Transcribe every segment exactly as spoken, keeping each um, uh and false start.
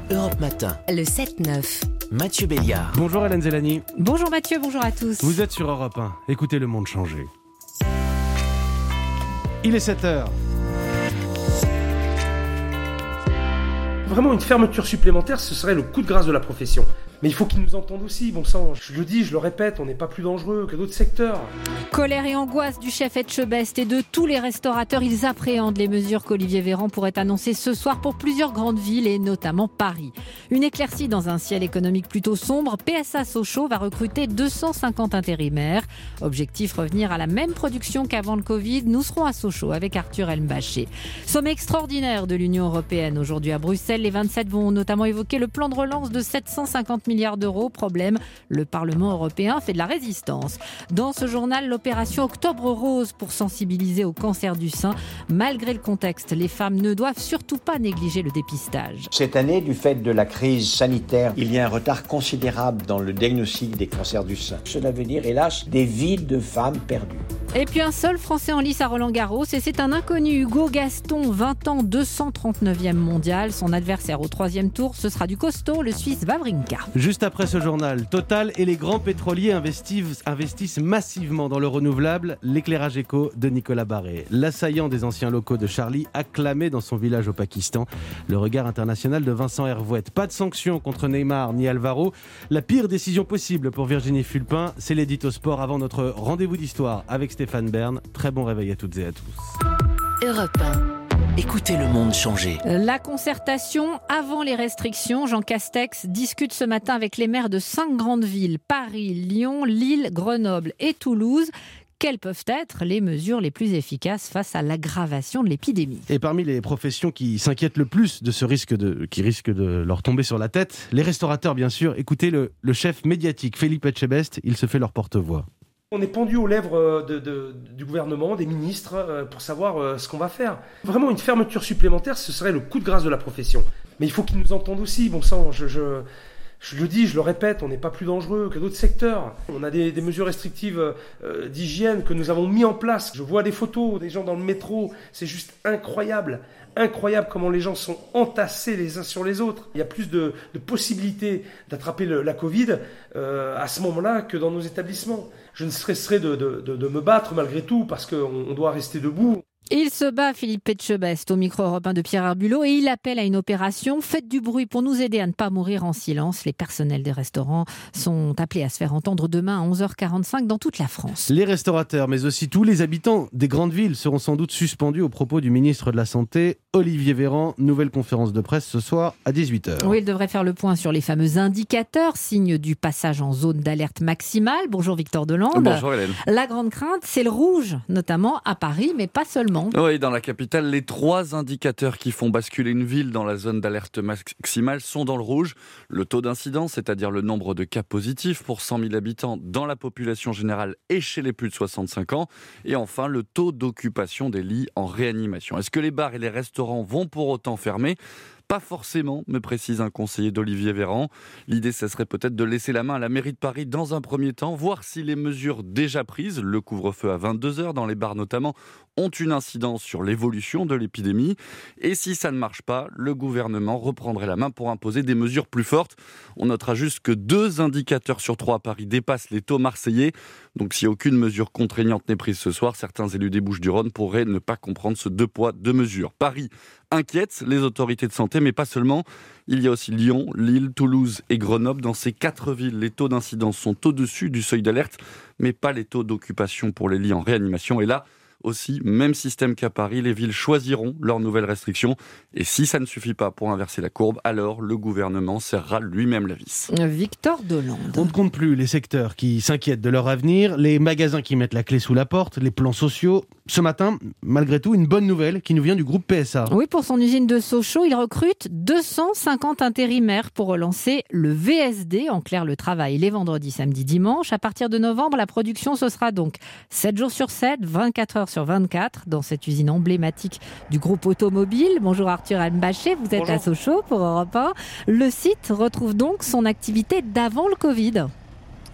Europe Matin. Le sept neuf. Mathieu Béliard. Bonjour Hélène Zellani. Bonjour Mathieu, bonjour à tous. Vous êtes sur Europe un. Écoutez le monde changer. Il est sept heures. Vraiment, une fermeture supplémentaire, ce serait le coup de grâce de la profession. Mais il faut qu'ils nous entendent aussi, bon sang. Je le dis, je le répète, on n'est pas plus dangereux que d'autres secteurs. Colère et angoisse du chef Etchebest et de tous les restaurateurs. Ils appréhendent les mesures qu'Olivier Véran pourrait annoncer ce soir pour plusieurs grandes villes et notamment Paris. Une éclaircie dans un ciel économique plutôt sombre. P S A Sochaux va recruter deux cent cinquante intérimaires. Objectif, revenir à la même production qu'avant le Covid. Nous serons à Sochaux avec Arthur Elmbaché. Sommet extraordinaire de l'Union européenne aujourd'hui à Bruxelles. Les vingt-sept vont notamment évoquer le plan de relance de sept cent cinquante milliards d'euros. Problème, le Parlement européen fait de la résistance. Dans ce journal, l'opération Octobre Rose pour sensibiliser au cancer du sein. Malgré le contexte, les femmes ne doivent surtout pas négliger le dépistage. Cette année, du fait de la crise sanitaire, il y a un retard considérable dans le diagnostic des cancers du sein. Cela veut dire, hélas, des vies de femmes perdues. Et puis un seul Français en lice à Roland-Garros, et c'est un inconnu, Hugo Gaston, vingt ans, deux cent trente-neuvième mondial. Son adversaire au troisième tour, ce sera du costaud, le Suisse Wawrinka. Juste après ce journal, Total et les grands pétroliers investissent, investissent massivement dans le renouvelable. L'éclairage éco de Nicolas Barré. L'assaillant des anciens locaux de Charlie, acclamé dans son village au Pakistan. Le regard international de Vincent Hervouette. Pas de sanctions contre Neymar ni Alvaro. La pire décision possible pour Virginie Fulpin, c'est l'édito sport avant notre rendez-vous d'histoire avec Stéphane Bern. Très bon réveil à toutes et à tous. Europe un. Écoutez le monde changer. La concertation avant les restrictions. Jean Castex discute ce matin avec les maires de cinq grandes villes. Paris, Lyon, Lille, Grenoble et Toulouse. Quelles peuvent être les mesures les plus efficaces face à l'aggravation de l'épidémie ? Et parmi les professions qui s'inquiètent le plus de ce risque de, qui risque de leur tomber sur la tête, les restaurateurs bien sûr. Écoutez le, le chef médiatique Philippe Etchebest, il se fait leur porte-voix. On est pendu aux lèvres de, de, du gouvernement, des ministres, euh, pour savoir euh, ce qu'on va faire. Vraiment, une fermeture supplémentaire, ce serait le coup de grâce de la profession. Mais il faut qu'ils nous entendent aussi, bon sang. Je, je, je le dis, je le répète, on n'est pas plus dangereux que d'autres secteurs. On a des, des mesures restrictives euh, d'hygiène que nous avons mis en place. Je vois des photos des gens dans le métro, c'est juste incroyable. Incroyable comment les gens sont entassés les uns sur les autres. Il y a plus de, de possibilités d'attraper le, la Covid euh, à ce moment-là que dans nos établissements. Je ne cesserai de, de, de, de me battre malgré tout parce qu'on doit rester debout. Il se bat, Philippe Etchebest, au micro européen de Pierre Herbulot, et il appelle à une opération. Faites du bruit pour nous aider à ne pas mourir en silence. Les personnels des restaurants sont appelés à se faire entendre demain à onze heures quarante-cinq dans toute la France. Les restaurateurs, mais aussi tous les habitants des grandes villes seront sans doute suspendus aux propos du ministre de la Santé, Olivier Véran. Nouvelle conférence de presse ce soir à dix-huit heures. Oui, il devrait faire le point sur les fameux indicateurs, signe du passage en zone d'alerte maximale. Bonjour Victor Delande. Bonjour Hélène. La grande crainte, c'est le rouge, notamment à Paris, mais pas seulement. Oui, dans la capitale, les trois indicateurs qui font basculer une ville dans la zone d'alerte maximale sont dans le rouge. Le taux d'incidence, c'est-à-dire le nombre de cas positifs pour cent mille habitants dans la population générale et chez les plus de soixante-cinq ans. Et enfin, le taux d'occupation des lits en réanimation. Est-ce que les bars et les restaurants vont pour autant fermer ? Pas forcément, me précise un conseiller d'Olivier Véran. L'idée, ce serait peut-être de laisser la main à la mairie de Paris dans un premier temps, voir si les mesures déjà prises, le couvre-feu à vingt-deux heures dans les bars notamment, ont une incidence sur l'évolution de l'épidémie. Et si ça ne marche pas, le gouvernement reprendrait la main pour imposer des mesures plus fortes. On notera juste que deux indicateurs sur trois à Paris dépassent les taux marseillais. Donc si aucune mesure contraignante n'est prise ce soir, certains élus des Bouches-du-Rhône pourraient ne pas comprendre ce deux poids, deux mesures. Paris inquiète les autorités de santé, mais pas seulement. Il y a aussi Lyon, Lille, Toulouse et Grenoble. Dans ces quatre villes, les taux d'incidence sont au-dessus du seuil d'alerte, mais pas les taux d'occupation pour les lits en réanimation. Et là, aussi, même système qu'à Paris, les villes choisiront leurs nouvelles restrictions. Et si ça ne suffit pas pour inverser la courbe, alors le gouvernement serrera lui-même la vis. Victor Delande. On ne compte plus les secteurs qui s'inquiètent de leur avenir, les magasins qui mettent la clé sous la porte, les plans sociaux. Ce matin, malgré tout, une bonne nouvelle qui nous vient du groupe P S A. Oui, pour son usine de Sochaux, il recrute deux cent cinquante intérimaires pour relancer le V S D, en clair le travail les vendredis, samedis, dimanches. À partir de novembre, la production, ce sera donc sept jours sur sept, vingt-quatre heures sur vingt-quatre, dans cette usine emblématique du groupe automobile. Bonjour Arthur Elmbaché, vous êtes Bonjour. à Sochaux pour Europe un. Le site retrouve donc son activité d'avant le Covid.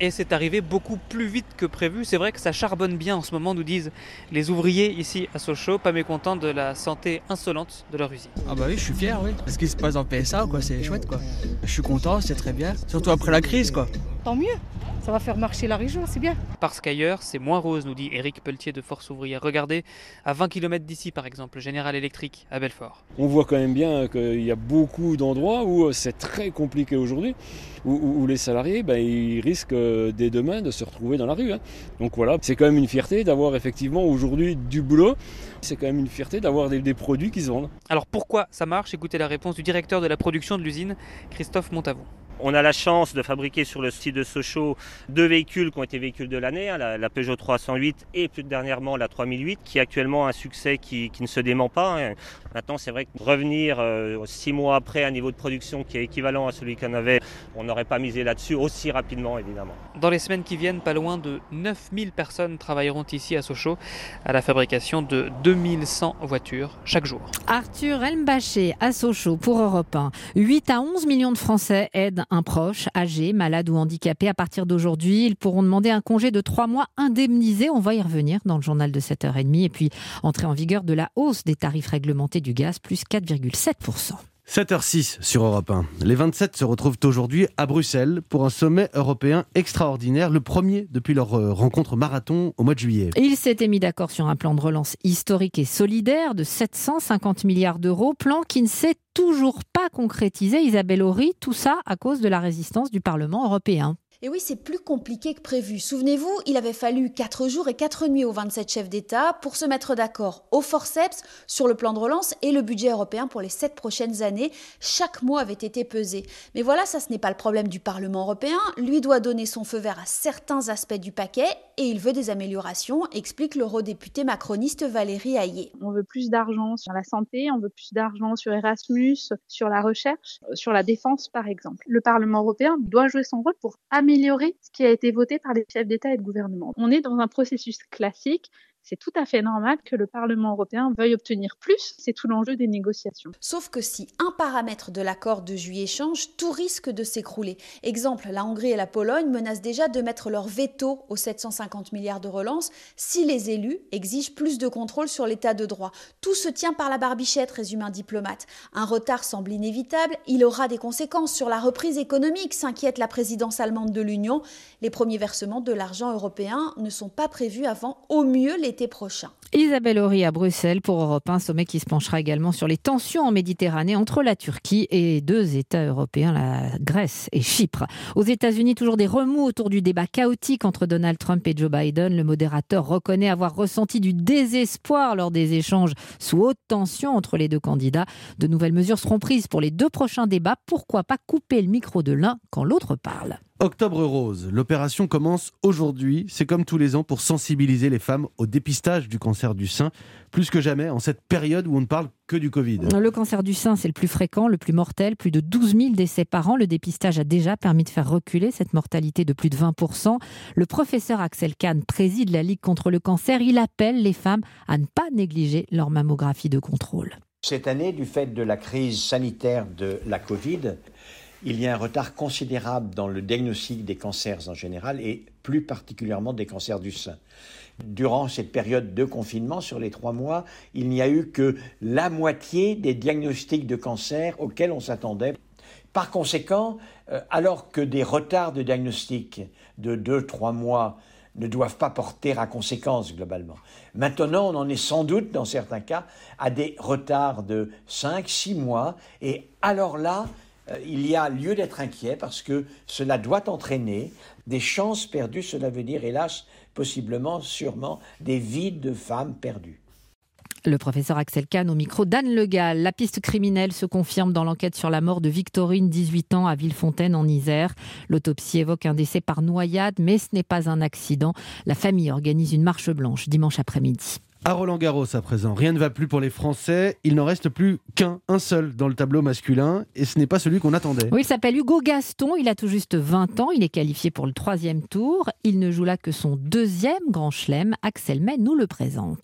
et c'est arrivé beaucoup plus vite que prévu. C'est vrai que ça charbonne bien en ce moment, nous disent les ouvriers ici à Sochaux, pas mécontents de la santé insolente de leur usine. Ah bah oui, je suis fier, oui. Ce qui se passe en P S A, quoi, c'est chouette, quoi. Je suis content, c'est très bien, surtout après la crise, quoi. Tant mieux, ça va faire marcher la région, c'est bien. Parce qu'ailleurs, c'est moins rose, nous dit Éric Pelletier de Force Ouvrière. Regardez, à vingt kilomètres d'ici, par exemple, General Electric à Belfort. On voit quand même bien qu'il y a beaucoup d'endroits où c'est très compliqué aujourd'hui, où, où, où les salariés, ben, ils risquent dès demain de se retrouver dans la rue. Hein. Donc voilà, c'est quand même une fierté d'avoir effectivement aujourd'hui du boulot. C'est quand même une fierté d'avoir des, des produits qui se vendent. Alors pourquoi ça marche ? Écoutez la réponse du directeur de la production de l'usine, Christophe Montavon. On a la chance de fabriquer sur le site de Sochaux deux véhicules qui ont été véhicules de l'année, hein, la, la Peugeot trois cent huit et plus dernièrement la trois mille huit, qui est actuellement un succès qui, qui ne se dément pas. Hein. Maintenant, c'est vrai que revenir euh, six mois après à un niveau de production qui est équivalent à celui qu'on avait, on n'aurait pas misé là-dessus aussi rapidement, évidemment. Dans les semaines qui viennent, pas loin de neuf mille personnes travailleront ici à Sochaux à la fabrication de deux mille cent voitures chaque jour. Arthur Elmbaché à Sochaux pour Europe un. huit à onze millions de Français aident un proche, âgé, malade ou handicapé. À partir d'aujourd'hui, ils pourront demander un congé de trois mois indemnisé. On va y revenir dans le journal de sept heures trente. Et puis, entrée en vigueur de la hausse des tarifs réglementés du gaz, plus quatre virgule sept pour cent. sept heures six sur Europe un. Les vingt-sept se retrouvent aujourd'hui à Bruxelles pour un sommet européen extraordinaire, le premier depuis leur rencontre marathon au mois de juillet. Ils s'étaient mis d'accord sur un plan de relance historique et solidaire de sept cent cinquante milliards d'euros, plan qui ne s'est toujours pas concrétisé. Isabelle Horry, tout ça à cause de la résistance du Parlement européen. Et oui, c'est plus compliqué que prévu. Souvenez-vous, il avait fallu quatre jours et quatre nuits aux vingt-sept chefs d'État pour se mettre d'accord au forceps sur le plan de relance et le budget européen pour les sept prochaines années. Chaque mot avait été pesé. Mais voilà, ça ce n'est pas le problème du Parlement européen. Lui doit donner son feu vert à certains aspects du paquet et il veut des améliorations, explique l'eurodéputé macroniste Valérie Hayé. On veut plus d'argent sur la santé, on veut plus d'argent sur Erasmus, sur la recherche, sur la défense par exemple. Le Parlement européen doit jouer son rôle pour améliorer améliorer ce qui a été voté par les chefs d'État et de gouvernement. On est dans un processus classique. C'est tout à fait normal que le Parlement européen veuille obtenir plus. C'est tout l'enjeu des négociations. Sauf que si un paramètre de l'accord de juillet change, tout risque de s'écrouler. Exemple, la Hongrie et la Pologne menacent déjà de mettre leur veto aux sept cent cinquante milliards de relance si les élus exigent plus de contrôle sur l'état de droit. Tout se tient par la barbichette, résume un diplomate. Un retard semble inévitable. Il aura des conséquences sur la reprise économique, s'inquiète la présidence allemande de l'Union. Les premiers versements de l'argent européen ne sont pas prévus avant au mieux les l'été prochain. Isabelle Horry à Bruxelles pour Europe un, sommet qui se penchera également sur les tensions en Méditerranée entre la Turquie et deux États européens, la Grèce et Chypre. Aux États-Unis, toujours des remous autour du débat chaotique entre Donald Trump et Joe Biden. Le modérateur reconnaît avoir ressenti du désespoir lors des échanges sous haute tension entre les deux candidats. De nouvelles mesures seront prises pour les deux prochains débats. Pourquoi pas couper le micro de l'un quand l'autre parle ? Octobre Rose, l'opération commence aujourd'hui. C'est comme tous les ans pour sensibiliser les femmes au dépistage du cancer du sein, plus que jamais en cette période où on ne parle que du Covid. Le cancer du sein, c'est le plus fréquent, le plus mortel, plus de douze mille décès par an. Le dépistage a déjà permis de faire reculer cette mortalité de plus de vingt pour cent. Le professeur Axel Kahn préside la Ligue contre le cancer. Il appelle les femmes à ne pas négliger leur mammographie de contrôle. Cette année, du fait de la crise sanitaire de la Covid, il y a un retard considérable dans le diagnostic des cancers en général et plus particulièrement des cancers du sein. Durant cette période de confinement, sur les trois mois, il n'y a eu que la moitié des diagnostics de cancer auxquels on s'attendait. Par conséquent, alors que des retards de diagnostic de deux, trois mois ne doivent pas porter à conséquence globalement. Maintenant, on en est sans doute, dans certains cas, à des retards de cinq, six mois. Et alors là, il y a lieu d'être inquiet parce que cela doit entraîner des chances perdues. Cela veut dire, hélas, possiblement, sûrement, des vies de femmes perdues. Le professeur Axel Kahn au micro d'Anne Le Gall. La piste criminelle se confirme dans l'enquête sur la mort de Victorine, dix-huit ans, à Villefontaine en Isère. L'autopsie évoque un décès par noyade, mais ce n'est pas un accident. La famille organise une marche blanche dimanche après-midi. À Roland-Garros à présent, rien ne va plus pour les Français. Il n'en reste plus qu'un, un seul dans le tableau masculin. Et ce n'est pas celui qu'on attendait. Oui, il s'appelle Hugo Gaston. Il a tout juste vingt ans. Il est qualifié pour le troisième tour. Il ne joue là que son deuxième grand chelem. Axel May nous le présente.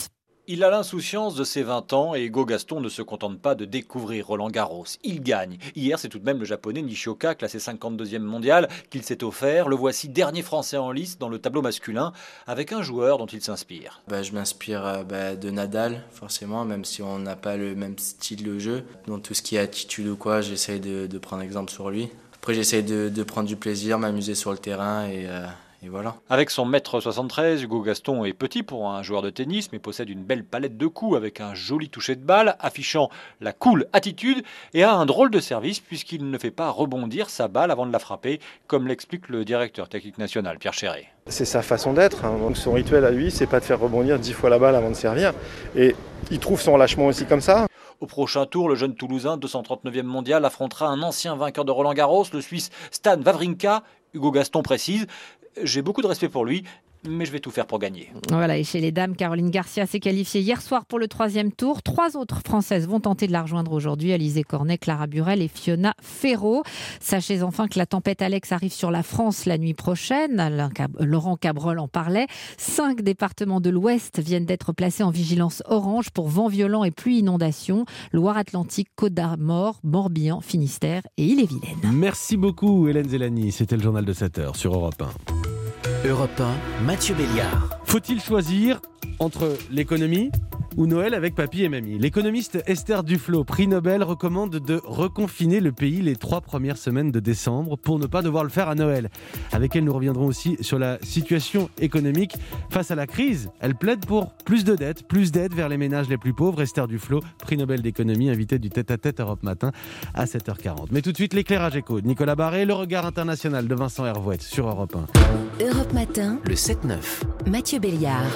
Il a l'insouciance de ses vingt ans et Hugo Gaston ne se contente pas de découvrir Roland Garros. Il gagne. Hier, c'est tout de même le japonais Nishioka, classé cinquante-deuxième mondial, qu'il s'est offert. Le voici dernier français en lice dans le tableau masculin, avec un joueur dont il s'inspire. Bah, je m'inspire euh, bah, de Nadal, forcément, même si on n'a pas le même style de jeu. Dans tout ce qui est attitude ou quoi, j'essaye de, de prendre exemple sur lui. Après, j'essaye de, de prendre du plaisir, m'amuser sur le terrain et... Euh Et voilà. Avec son un mètre soixante-treize, Hugo Gaston est petit pour un joueur de tennis, mais possède une belle palette de coups avec un joli toucher de balle, affichant la cool attitude, et a un drôle de service puisqu'il ne fait pas rebondir sa balle avant de la frapper, comme l'explique le directeur technique national, Pierre Chéret. C'est sa façon d'être, hein. Donc son rituel à lui, c'est pas de faire rebondir dix fois la balle avant de servir, et il trouve son lâchement aussi comme ça. Au prochain tour, le jeune Toulousain, deux cent trente-neuvième mondial, affrontera un ancien vainqueur de Roland Garros, le Suisse Stan Wawrinka. Hugo Gaston précise: j'ai beaucoup de respect pour lui, mais je vais tout faire pour gagner. Voilà, et chez les dames, Caroline Garcia s'est qualifiée hier soir pour le troisième tour. Trois autres Françaises vont tenter de la rejoindre aujourd'hui: Alizé Cornet, Clara Burel et Fiona Ferro. Sachez enfin que la tempête Alex arrive sur la France la nuit prochaine. Alain Cab- Laurent Cabrol en parlait. Cinq départements de l'Ouest viennent d'être placés en vigilance orange pour vents violents et pluie inondation. Loire-Atlantique, Côte d'Armor, Morbihan, Finistère et Ille-et-Vilaine. Merci beaucoup Hélène Zélani. C'était le journal de sept heures sur Europe un. Europe un, Mathieu Béliard. Faut-il choisir entre l'économie ou Noël avec papy et mamie? L'économiste Esther Duflo, prix Nobel, recommande de reconfiner le pays les trois premières semaines de décembre pour ne pas devoir le faire à Noël. Avec elle, nous reviendrons aussi sur la situation économique face à la crise. Elle plaide pour plus de dettes, plus d'aides vers les ménages les plus pauvres. Esther Duflo, prix Nobel d'économie, invitée du tête-à-tête Europe Matin à sept heures quarante. Mais tout de suite, l'éclairage éco de Nicolas Barré, le regard international de Vincent Hervouet sur Europe un. Europe Matin, le sept neuf. Mathieu Béliard.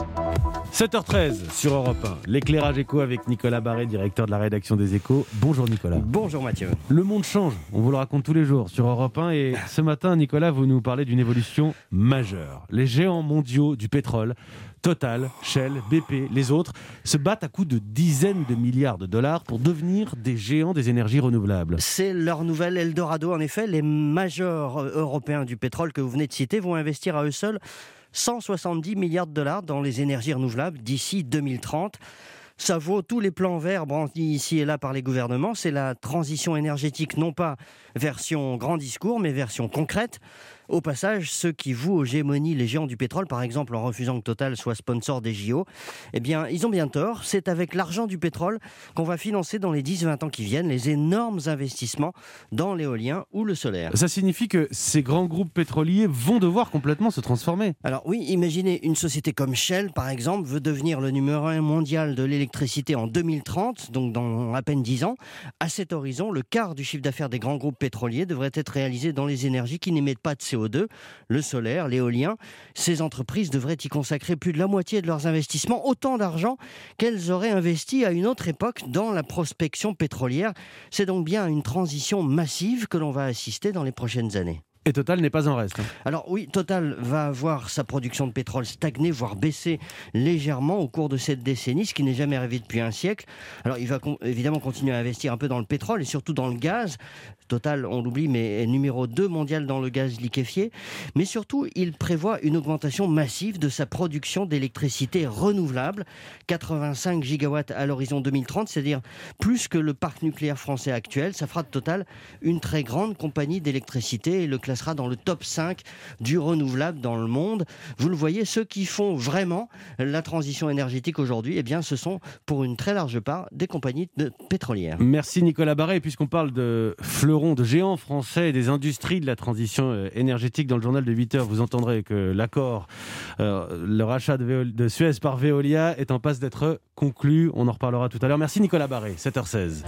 sept heures treize sur Europe un. L'éclairage éco avec Nicolas Barré, directeur de la rédaction des Échos. Bonjour Nicolas. Bonjour Mathieu. Le monde change, on vous le raconte tous les jours sur Europe un. Et ce matin, Nicolas, vous nous parlez d'une évolution majeure. Les géants mondiaux du pétrole, Total, Shell, B P, les autres, se battent à coups de dizaines de milliards de dollars pour devenir des géants des énergies renouvelables. C'est leur nouvel Eldorado. En effet, les majors européens du pétrole que vous venez de citer vont investir à eux seuls cent soixante-dix milliards de dollars dans les énergies renouvelables d'ici deux mille trente. Ça vaut tous les plans verts brandis ici et là par les gouvernements. C'est la transition énergétique, non pas version grand discours, mais version concrète. Au passage, ceux qui vouent aux gémonies les géants du pétrole, par exemple en refusant que Total soit sponsor des J O, eh bien, ils ont bien tort. C'est avec l'argent du pétrole qu'on va financer dans les dix à vingt ans qui viennent les énormes investissements dans l'éolien ou le solaire. Ça signifie que ces grands groupes pétroliers vont devoir complètement se transformer. Alors oui, imaginez une société comme Shell, par exemple, veut devenir le numéro un mondial de l'électricité en deux mille trente, donc dans à peine dix ans. À cet horizon, le quart du chiffre d'affaires des grands groupes pétroliers devrait être réalisé dans les énergies qui n'émettent pas de C O deux, le solaire, l'éolien. Ces entreprises devraient y consacrer plus de la moitié de leurs investissements, autant d'argent qu'elles auraient investi à une autre époque dans la prospection pétrolière. C'est donc bien à une transition massive que l'on va assister dans les prochaines années. Et Total n'est pas en reste. Alors oui, Total va voir sa production de pétrole stagner, voire baisser légèrement au cours de cette décennie, ce qui n'est jamais arrivé depuis un siècle. Alors il va con- évidemment continuer à investir un peu dans le pétrole et surtout dans le gaz. Total, on l'oublie, mais est numéro deux mondial dans le gaz liquéfié. Mais surtout, il prévoit une augmentation massive de sa production d'électricité renouvelable, quatre-vingt-cinq gigawatts à l'horizon deux mille trente, c'est-à-dire plus que le parc nucléaire français actuel. Ça fera de Total une très grande compagnie d'électricité et le classera dans le top cinq du renouvelable dans le monde. Vous le voyez, ceux qui font vraiment la transition énergétique aujourd'hui, eh bien, ce sont pour une très large part des compagnies de pétrolières. Merci Nicolas Barré. Et puisqu'on parle de fleurons, de géants français et des industries de la transition énergétique, dans le journal de huit heures, vous entendrez que l'accord, euh, le rachat de, Veol- de Suez par Veolia est en passe d'être conclu. On en reparlera tout à l'heure. Merci Nicolas Barré, sept heures seize.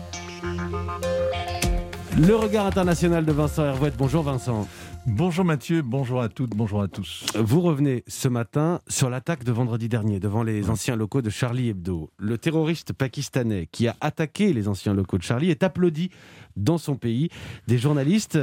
Le regard international de Vincent Hervouet. Bonjour Vincent. Bonjour Mathieu, bonjour à toutes, bonjour à tous. Vous revenez ce matin sur l'attaque de vendredi dernier devant les anciens locaux de Charlie Hebdo. Le terroriste pakistanais qui a attaqué les anciens locaux de Charlie est applaudi dans son pays. Des journalistes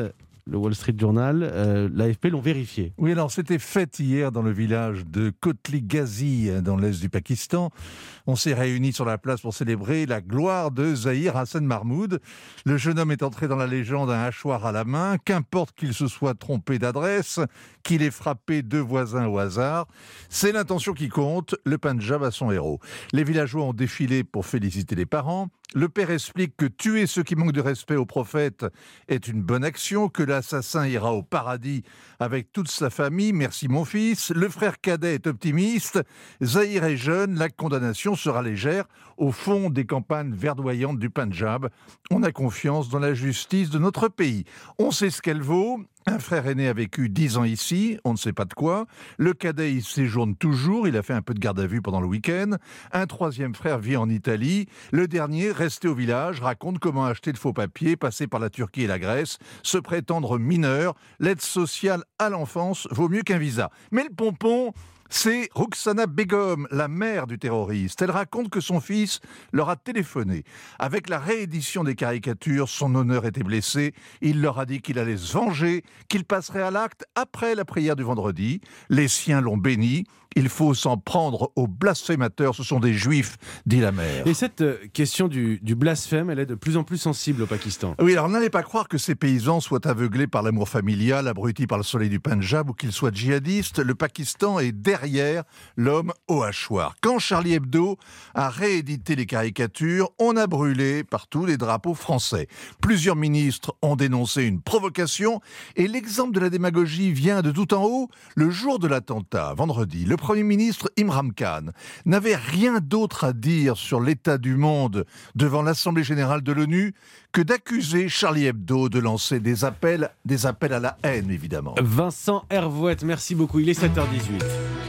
le Wall Street Journal, euh, l'A F P l'ont vérifié. Oui, alors c'était fait hier dans le village de Kotli Ghazi, dans l'est du Pakistan. On s'est réunis sur la place pour célébrer la gloire de Zahir Hassan Mahmoud. Le jeune homme est entré dans la légende un hachoir à la main, qu'importe qu'il se soit trompé d'adresse, qu'il ait frappé deux voisins au hasard. C'est l'intention qui compte, le Pendjab a son héros. Les villageois ont défilé pour féliciter les parents. Le père explique que tuer ceux qui manquent de respect au prophète est une bonne action, que l'assassin ira au paradis avec toute sa famille. Merci mon fils. Le frère cadet est optimiste. Zahir est jeune, la condamnation sera légère. Au fond des campagnes verdoyantes du Pendjab, on a confiance dans la justice de notre pays. On sait ce qu'elle vaut. Un frère aîné a vécu dix ans ici, on ne sait pas de quoi. Le cadet y séjourne toujours, il a fait un peu de garde à vue pendant le week-end. Un troisième frère vit en Italie. Le dernier, resté au village, raconte comment acheter de faux papiers, passer par la Turquie et la Grèce, se prétendre mineur. L'aide sociale à l'enfance vaut mieux qu'un visa. Mais le pompon, c'est Roxana Begum, la mère du terroriste. Elle raconte que son fils leur a téléphoné. Avec la réédition des caricatures, son honneur était blessé. Il leur a dit qu'il allait se venger, qu'il passerait à l'acte après la prière du vendredi. Les siens l'ont béni. Il faut s'en prendre aux blasphémateurs, ce sont des juifs, dit la mère. Et cette euh, question du, du blasphème, elle est de plus en plus sensible au Pakistan. Oui, alors n'allez pas croire que ces paysans soient aveuglés par l'amour familial, abrutis par le soleil du Pendjab ou qu'ils soient djihadistes. Le Pakistan est derrière l'homme au hachoir. Quand Charlie Hebdo a réédité les caricatures, on a brûlé partout les drapeaux français. Plusieurs ministres ont dénoncé une provocation et l'exemple de la démagogie vient de tout en haut. Le jour de l'attentat, vendredi, le Premier ministre Imran Khan n'avait rien d'autre à dire sur l'état du monde devant l'Assemblée générale de l'ONU que d'accuser Charlie Hebdo de lancer des appels, des appels à la haine, évidemment. Vincent Hervouette, merci beaucoup. Il est sept heures dix-huit.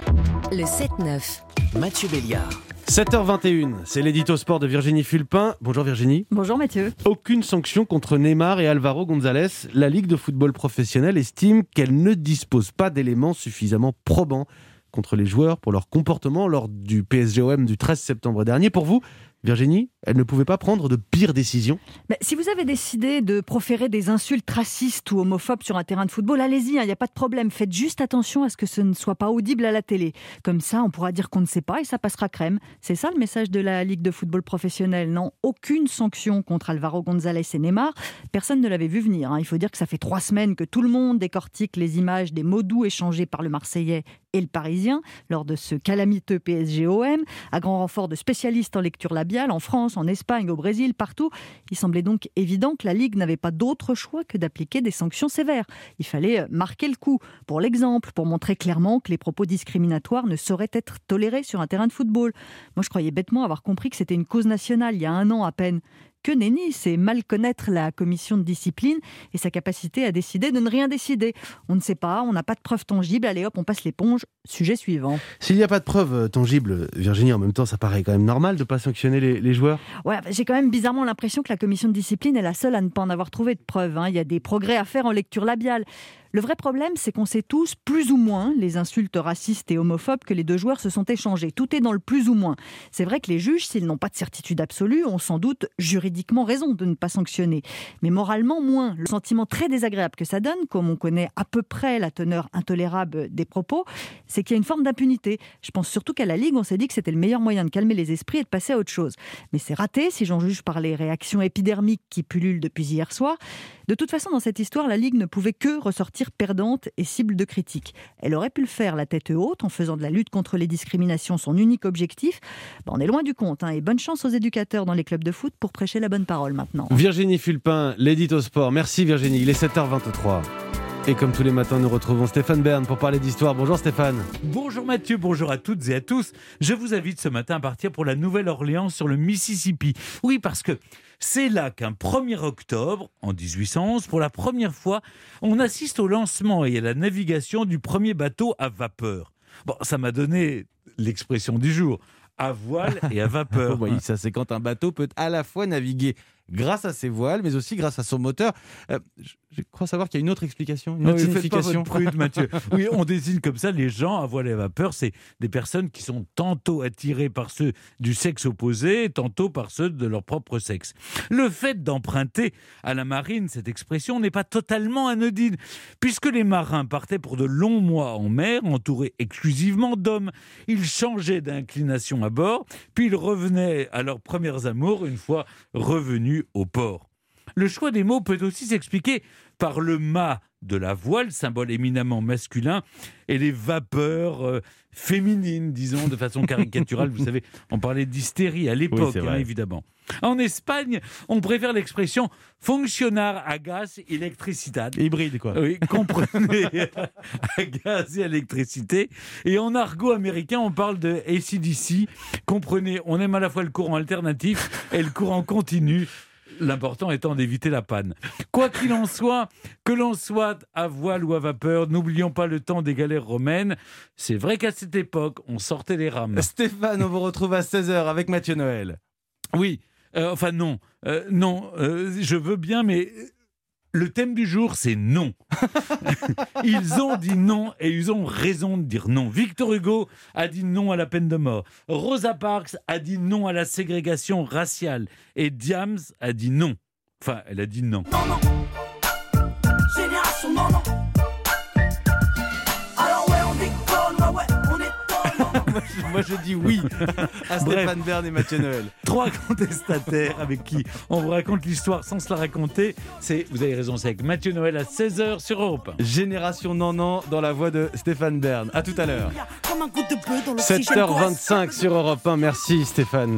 Le sept neuf, Mathieu Béliard. sept heures vingt et une, c'est l'édito sport de Virginie Fulpin. Bonjour Virginie. Bonjour Mathieu. Aucune sanction contre Neymar et Álvaro González. La Ligue de football professionnel estime qu'elle ne dispose pas d'éléments suffisamment probants contre les joueurs pour leur comportement lors du P S G O M du treize septembre dernier. Pour vous, Virginie, elle ne pouvait pas prendre de pires décisions. Mais si vous avez décidé de proférer des insultes racistes ou homophobes sur un terrain de football, allez-y, il hein, n'y a pas de problème. Faites juste attention à ce que ce ne soit pas audible à la télé. Comme ça, on pourra dire qu'on ne sait pas et ça passera crème. C'est ça le message de la Ligue de football professionnel. Non, aucune sanction contre Álvaro González et Neymar. Personne ne l'avait vu venir. Hein. Il faut dire que ça fait trois semaines que tout le monde décortique les images des mots doux échangés par le Marseillais et le Parisien lors de ce calamiteux P S G O M, à grand renfort de spécialistes en lecture labiale, en France, en Espagne, au Brésil, partout. Il semblait donc évident que la Ligue n'avait pas d'autre choix que d'appliquer des sanctions sévères. Il fallait marquer le coup, pour l'exemple, pour montrer clairement que les propos discriminatoires ne sauraient être tolérés sur un terrain de football. Moi, je croyais bêtement avoir compris que c'était une cause nationale il y a un an à peine. Que nenni, c'est mal connaître la commission de discipline et sa capacité à décider de ne rien décider. On ne sait pas, on n'a pas de preuves tangibles, allez hop, on passe l'éponge. Sujet suivant. S'il n'y a pas de preuves tangibles, Virginie, en même temps, ça paraît quand même normal de ne pas sanctionner les, les joueurs. Ouais, j'ai quand même bizarrement l'impression que la commission de discipline est la seule à ne pas en avoir trouvé de preuves. Hein. Il y a des progrès à faire en lecture labiale. Le vrai problème, c'est qu'on sait tous, plus ou moins, les insultes racistes et homophobes que les deux joueurs se sont échangées. Tout est dans le plus ou moins. C'est vrai que les juges, s'ils n'ont pas de certitude absolue, ont sans doute juridiquement raison de ne pas sanctionner. Mais moralement, moins. Le sentiment très désagréable que ça donne, comme on connaît à peu près la teneur intolérable des propos, c'est qu'il y a une forme d'impunité. Je pense surtout qu'à la Ligue, on s'est dit que c'était le meilleur moyen de calmer les esprits et de passer à autre chose. Mais c'est raté, si j'en juge par les réactions épidermiques qui pullulent depuis hier soir. De toute façon, dans cette histoire, la Ligue ne pouvait que ressortir perdante et cible de critiques. Elle aurait pu le faire la tête haute en faisant de la lutte contre les discriminations son unique objectif. Ben, on est loin du compte, hein, et bonne chance aux éducateurs dans les clubs de foot pour prêcher la bonne parole maintenant. Virginie Fulpin, l'édito sport. Merci Virginie, il est sept heures vingt-trois. Et comme tous les matins, nous retrouvons Stéphane Bern pour parler d'histoire. Bonjour Stéphane. Bonjour Mathieu, bonjour à toutes et à tous. Je vous invite ce matin à partir pour la Nouvelle-Orléans sur le Mississippi. Oui, parce que c'est là qu'un premier octobre, en dix-huit cent onze, pour la première fois, on assiste au lancement et à la navigation du premier bateau à vapeur. Bon, ça m'a donné l'expression du jour, à voile et à vapeur. Oui, ça c'est quand un bateau peut à la fois naviguer grâce à ses voiles, mais aussi grâce à son moteur. Euh, je, je crois savoir qu'il y a une autre explication, une autre oui, signification. Faites pas votre prude, Mathieu. Oui, on désigne comme ça les gens à voile et à vapeur. C'est des personnes qui sont tantôt attirées par ceux du sexe opposé, tantôt par ceux de leur propre sexe. Le fait d'emprunter à la marine cette expression n'est pas totalement anodine, puisque les marins partaient pour de longs mois en mer, entourés exclusivement d'hommes. Ils changeaient d'inclination à bord, puis ils revenaient à leurs premières amours une fois revenus au port. Le choix des mots peut aussi s'expliquer par le mât de la voile, symbole éminemment masculin, et les vapeurs euh, féminines, disons, de façon caricaturale. Vous savez, on parlait d'hystérie à l'époque, oui, hein, évidemment. En Espagne, on préfère l'expression « fonctionnar a gas electricidad ». Hybride, quoi. Oui, comprenez, à gaz et à électricité. Et en argot américain, on parle de A C D C. Comprenez, on aime à la fois le courant alternatif et le courant continu. L'important étant d'éviter la panne. Quoi qu'il en soit, que l'on soit à voile ou à vapeur, n'oublions pas le temps des galères romaines. C'est vrai qu'à cette époque, on sortait les rames. Stéphane, on vous retrouve à seize heures avec Mathieu Noël. Oui, euh, enfin non, euh, non, euh, je veux bien, mais le thème du jour, c'est non. Ils ont dit non et ils ont raison de dire non. Victor Hugo a dit non à la peine de mort. Rosa Parks a dit non à la ségrégation raciale. Et Diams a dit non. Enfin, elle a dit non. Non, non. Génération non, non. Alors ouais, on déconne, ouais, ouais, on est moi, je, moi je dis oui à Stéphane Bern et Mathieu Noël. Trois contestataires avec qui on vous raconte l'histoire sans se la raconter. C'est, vous avez raison, c'est avec Mathieu Noël à seize heures sur Europe un. Génération non non dans la voix de Stéphane Bern. À tout à l'heure. sept heures vingt-cinq sur Europe un. Merci Stéphane.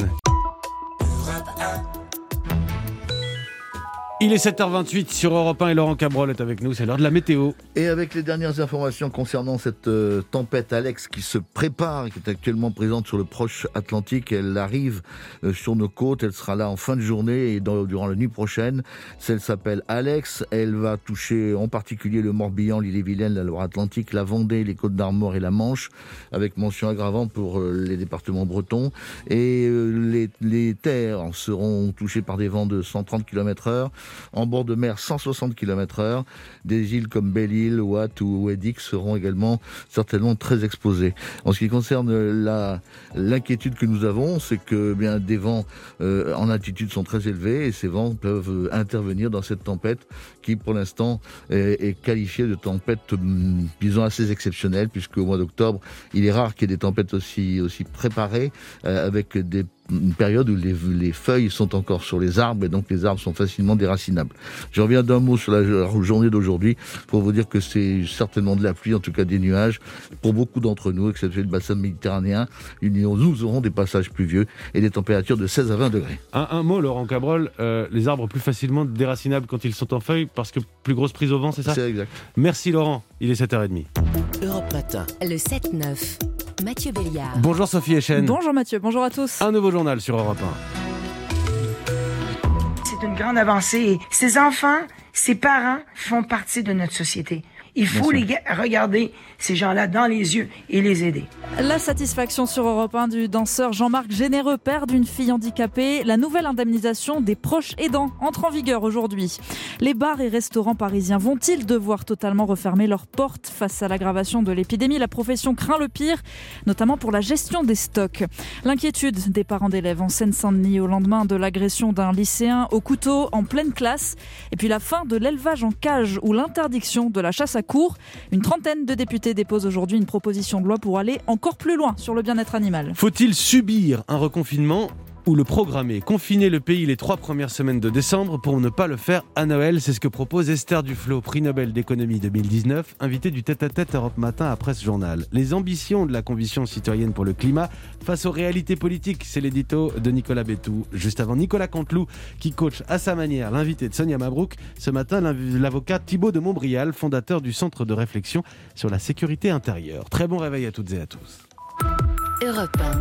Il est sept heures vingt-huit sur Europe un et Laurent Cabrol est avec nous, c'est l'heure de la météo. Et avec les dernières informations concernant cette euh, tempête Alex qui se prépare, qui est actuellement présente sur le proche Atlantique, elle arrive euh, sur nos côtes, elle sera là en fin de journée et dans, durant la nuit prochaine. Elle s'appelle Alex, elle va toucher en particulier le Morbihan, l'Ille-et-Vilaine, la Loire-Atlantique, la Vendée, les Côtes-d'Armor et la Manche, avec mention aggravante pour euh, les départements bretons. Et euh, les, les terres seront touchées par des vents de cent trente kilomètres heure. En bord de mer, cent soixante kilomètres heure. Des îles comme Belle-Île, Watt ou Wedick seront également certainement très exposées. En ce qui concerne la, l'inquiétude que nous avons, c'est que bien des vents euh, en altitude sont très élevés et ces vents peuvent intervenir dans cette tempête qui, pour l'instant, est, est qualifiée de tempête, hum, disons, assez exceptionnelle, puisque au mois d'octobre, il est rare qu'il y ait des tempêtes aussi, aussi préparées, euh, avec des une période où les, les feuilles sont encore sur les arbres et donc les arbres sont facilement déracinables. Je reviens d'un mot sur la, la journée d'aujourd'hui pour vous dire que c'est certainement de la pluie, en tout cas des nuages. Pour beaucoup d'entre nous, excepté le bassin méditerranéen, nous aurons des passages pluvieux et des températures de seize à vingt degrés. Un, un mot, Laurent Cabrol, euh, les arbres plus facilement déracinables quand ils sont en feuilles parce que plus grosse prise au vent, c'est ça ? C'est exact. Merci Laurent, il est sept heures trente. Europe Matin. Le sept neuf. Mathieu Béliard. Bonjour Sophie Echen. Bonjour Mathieu, bonjour à tous. Un nouveau journal sur Europe un. C'est une grande avancée et ces enfants, ces parents font partie de notre société. Il faut les regarder ces gens-là dans les yeux et les aider. La satisfaction sur Europe un du danseur Jean-Marc Généreux, père d'une fille handicapée. La nouvelle indemnisation des proches aidants entre en vigueur aujourd'hui. Les bars et restaurants parisiens vont-ils devoir totalement refermer leurs portes face à l'aggravation de l'épidémie ? La profession craint le pire, notamment pour la gestion des stocks. L'inquiétude des parents d'élèves en Seine-Saint-Denis au lendemain de l'agression d'un lycéen au couteau en pleine classe. Et puis la fin de l'élevage en cage ou l'interdiction de la chasse à court. Une trentaine de députés déposent aujourd'hui une proposition de loi pour aller encore plus loin sur le bien-être animal. Faut-il subir un reconfinement ou le programmer ? Confiner le pays les trois premières semaines de décembre pour ne pas le faire à Noël, c'est ce que propose Esther Duflo, prix Nobel d'économie deux mille dix-neuf, invitée du tête-à-tête Europe Matin après ce journal. Les ambitions de la Convention citoyenne pour le climat face aux réalités politiques, c'est l'édito de Nicolas Bétou. Juste avant Nicolas Canteloup, qui coach à sa manière l'invité de Sonia Mabrouk, ce matin l'avocat Thibaut de Montbrial, fondateur du Centre de réflexion sur la sécurité intérieure. Très bon réveil à toutes et à tous. Europe un.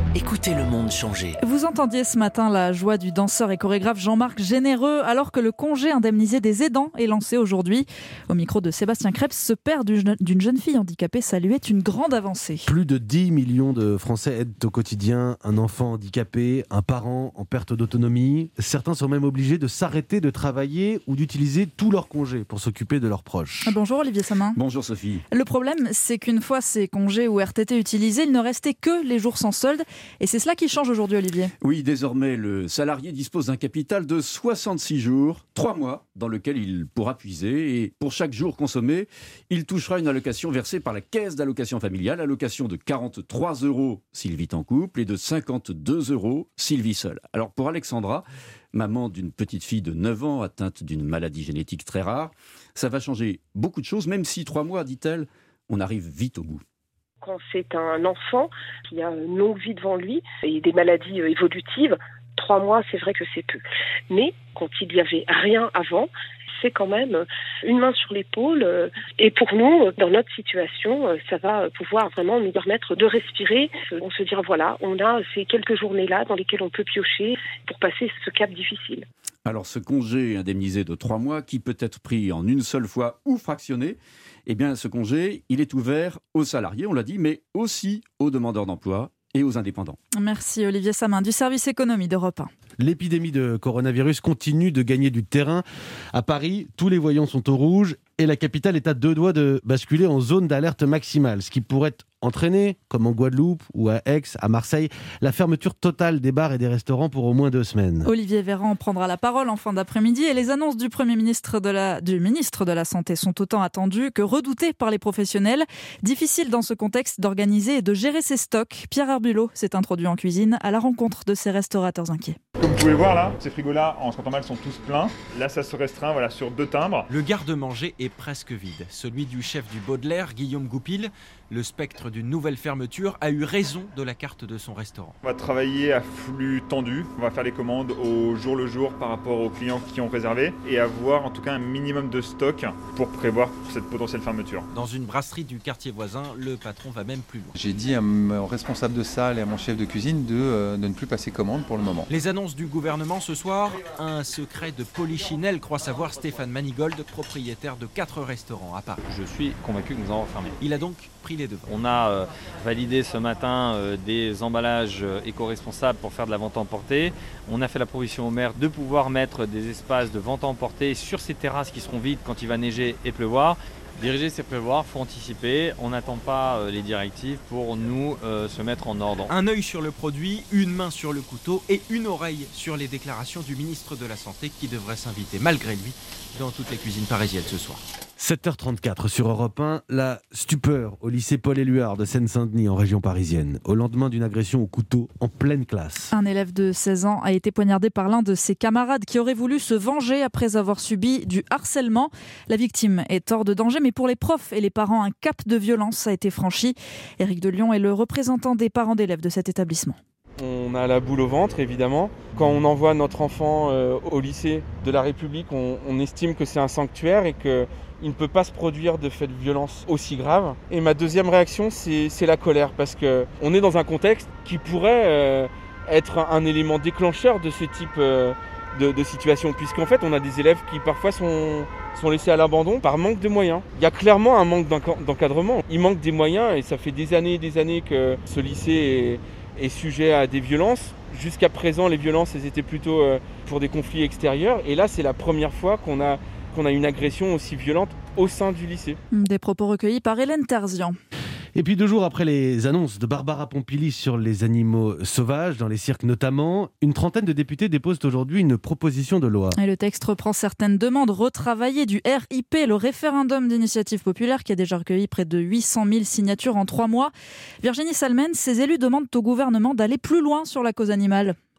Écoutez le monde changer. Vous entendiez ce matin la joie du danseur et chorégraphe Jean-Marc Généreux alors que le congé indemnisé des aidants est lancé aujourd'hui. Au micro de Sébastien Krebs, ce père d'une jeune fille handicapée saluait une grande avancée. Plus de dix millions de Français aident au quotidien un enfant handicapé, un parent en perte d'autonomie. Certains sont même obligés de s'arrêter de travailler ou d'utiliser tous leurs congés pour s'occuper de leurs proches. Bonjour Olivier Samin. Bonjour Sophie. Le problème, c'est qu'une fois ces congés ou R T T utilisés, il ne restait que les jours sans solde. Et c'est cela qui change aujourd'hui, Olivier. Oui, désormais, le salarié dispose d'un capital de soixante-six jours, trois mois, dans lequel il pourra puiser. Et pour chaque jour consommé, il touchera une allocation versée par la caisse d'allocation familiale, allocation de quarante-trois euros s'il vit en couple et de cinquante-deux euros s'il vit seul. Alors pour Alexandra, maman d'une petite fille de neuf ans atteinte d'une maladie génétique très rare, ça va changer beaucoup de choses, même si trois mois, dit-elle, on arrive vite au bout. Quand c'est un enfant qui a une longue vie devant lui et des maladies évolutives, trois mois, c'est vrai que c'est peu. Mais quand il n'y avait rien avant, c'est quand même une main sur l'épaule. Et pour nous, dans notre situation, ça va pouvoir vraiment nous permettre de respirer. On se dire, voilà, on a ces quelques journées-là dans lesquelles on peut piocher pour passer ce cap difficile. Alors ce congé indemnisé de trois mois, qui peut être pris en une seule fois ou fractionné, eh bien ce congé, il est ouvert aux salariés, on l'a dit, mais aussi aux demandeurs d'emploi et aux indépendants. Merci Olivier Samin du service économie d'Europe un. L'épidémie de coronavirus continue de gagner du terrain. À Paris, tous les voyants sont au rouge et la capitale est à deux doigts de basculer en zone d'alerte maximale, ce qui pourrait entraîner, comme en Guadeloupe ou à Aix, à Marseille, la fermeture totale des bars et des restaurants pour au moins deux semaines. Olivier Véran prendra la parole en fin d'après-midi et les annonces du Premier ministre de la, du ministre de la Santé sont autant attendues que redoutées par les professionnels. Difficile dans ce contexte d'organiser et de gérer ses stocks. Pierre Herbulot s'est introduit en cuisine à la rencontre de ces restaurateurs inquiets. Comme vous pouvez le voir là, ces frigos-là, en temps normal, sont tous pleins. Là, ça se restreint voilà, sur deux timbres. Le garde-manger est presque vide. Celui du chef du Baudelaire, Guillaume Goupil, le spectre d'une nouvelle fermeture, a eu raison de la carte de son restaurant. On va travailler à flux tendu. On va faire les commandes au jour le jour par rapport aux clients qui ont réservé et avoir en tout cas un minimum de stock pour prévoir cette potentielle fermeture. Dans une brasserie du quartier voisin, le patron va même plus loin. J'ai dit à mon responsable de salle et à mon chef de cuisine de, euh, de ne plus passer commande pour le moment. Les annonces du gouvernement ce soir, un secret de polichinelle, croit savoir Stéphane Manigold, propriétaire de quatre restaurants à Paris. Je suis convaincu que nous allons fermer. Il a donc pris les devants. On a euh, validé ce matin euh, des emballages euh, éco-responsables pour faire de la vente à emporter. On a fait la proposition au maire de pouvoir mettre des espaces de vente à emporter sur ces terrasses qui seront vides quand il va neiger et pleuvoir. Diriger, c'est prévoir, il faut anticiper. On n'attend pas euh, les directives pour nous euh, se mettre en ordre. Un œil sur le produit, une main sur le couteau et une oreille sur les déclarations du ministre de la Santé qui devrait s'inviter malgré lui dans toutes les cuisines parisiennes ce soir. sept heures trente-quatre sur Europe un, la stupeur au lycée Paul-Éluard de Seine-Saint-Denis en région parisienne, au lendemain d'une agression au couteau en pleine classe. Un élève de seize ans a été poignardé par l'un de ses camarades qui aurait voulu se venger après avoir subi du harcèlement. La victime est hors de danger, mais pour les profs et les parents, un cap de violence a été franchi. Éric Delion est le représentant des parents d'élèves de cet établissement. On a la boule au ventre, évidemment. Quand on envoie notre enfant euh, au lycée de la République, on, on estime que c'est un sanctuaire et qu'il ne peut pas se produire de faits de violence aussi graves. Et ma deuxième réaction, c'est, c'est la colère, parce qu'on est dans un contexte qui pourrait euh, être un, un élément déclencheur de ce type euh, de, de situation, puisqu'en fait, on a des élèves qui parfois sont, sont laissés à l'abandon par manque de moyens. Il y a clairement un manque d'encadrement. Il manque des moyens et ça fait des années et des années que ce lycée est est sujet à des violences. Jusqu'à présent, les violences, elles étaient plutôt pour des conflits extérieurs. Et là, c'est la première fois qu'on a, qu'on a une agression aussi violente au sein du lycée. Des propos recueillis par Hélène Terzian. Et puis deux jours après les annonces de Barbara Pompili sur les animaux sauvages, dans les cirques notamment, une trentaine de députés déposent aujourd'hui une proposition de loi. Et le texte reprend certaines demandes retravaillées du R I P, le référendum d'initiative populaire qui a déjà recueilli près de huit cent mille signatures en trois mois. Virginie Salmen, ces élus demandent au gouvernement d'aller plus loin sur la cause animale.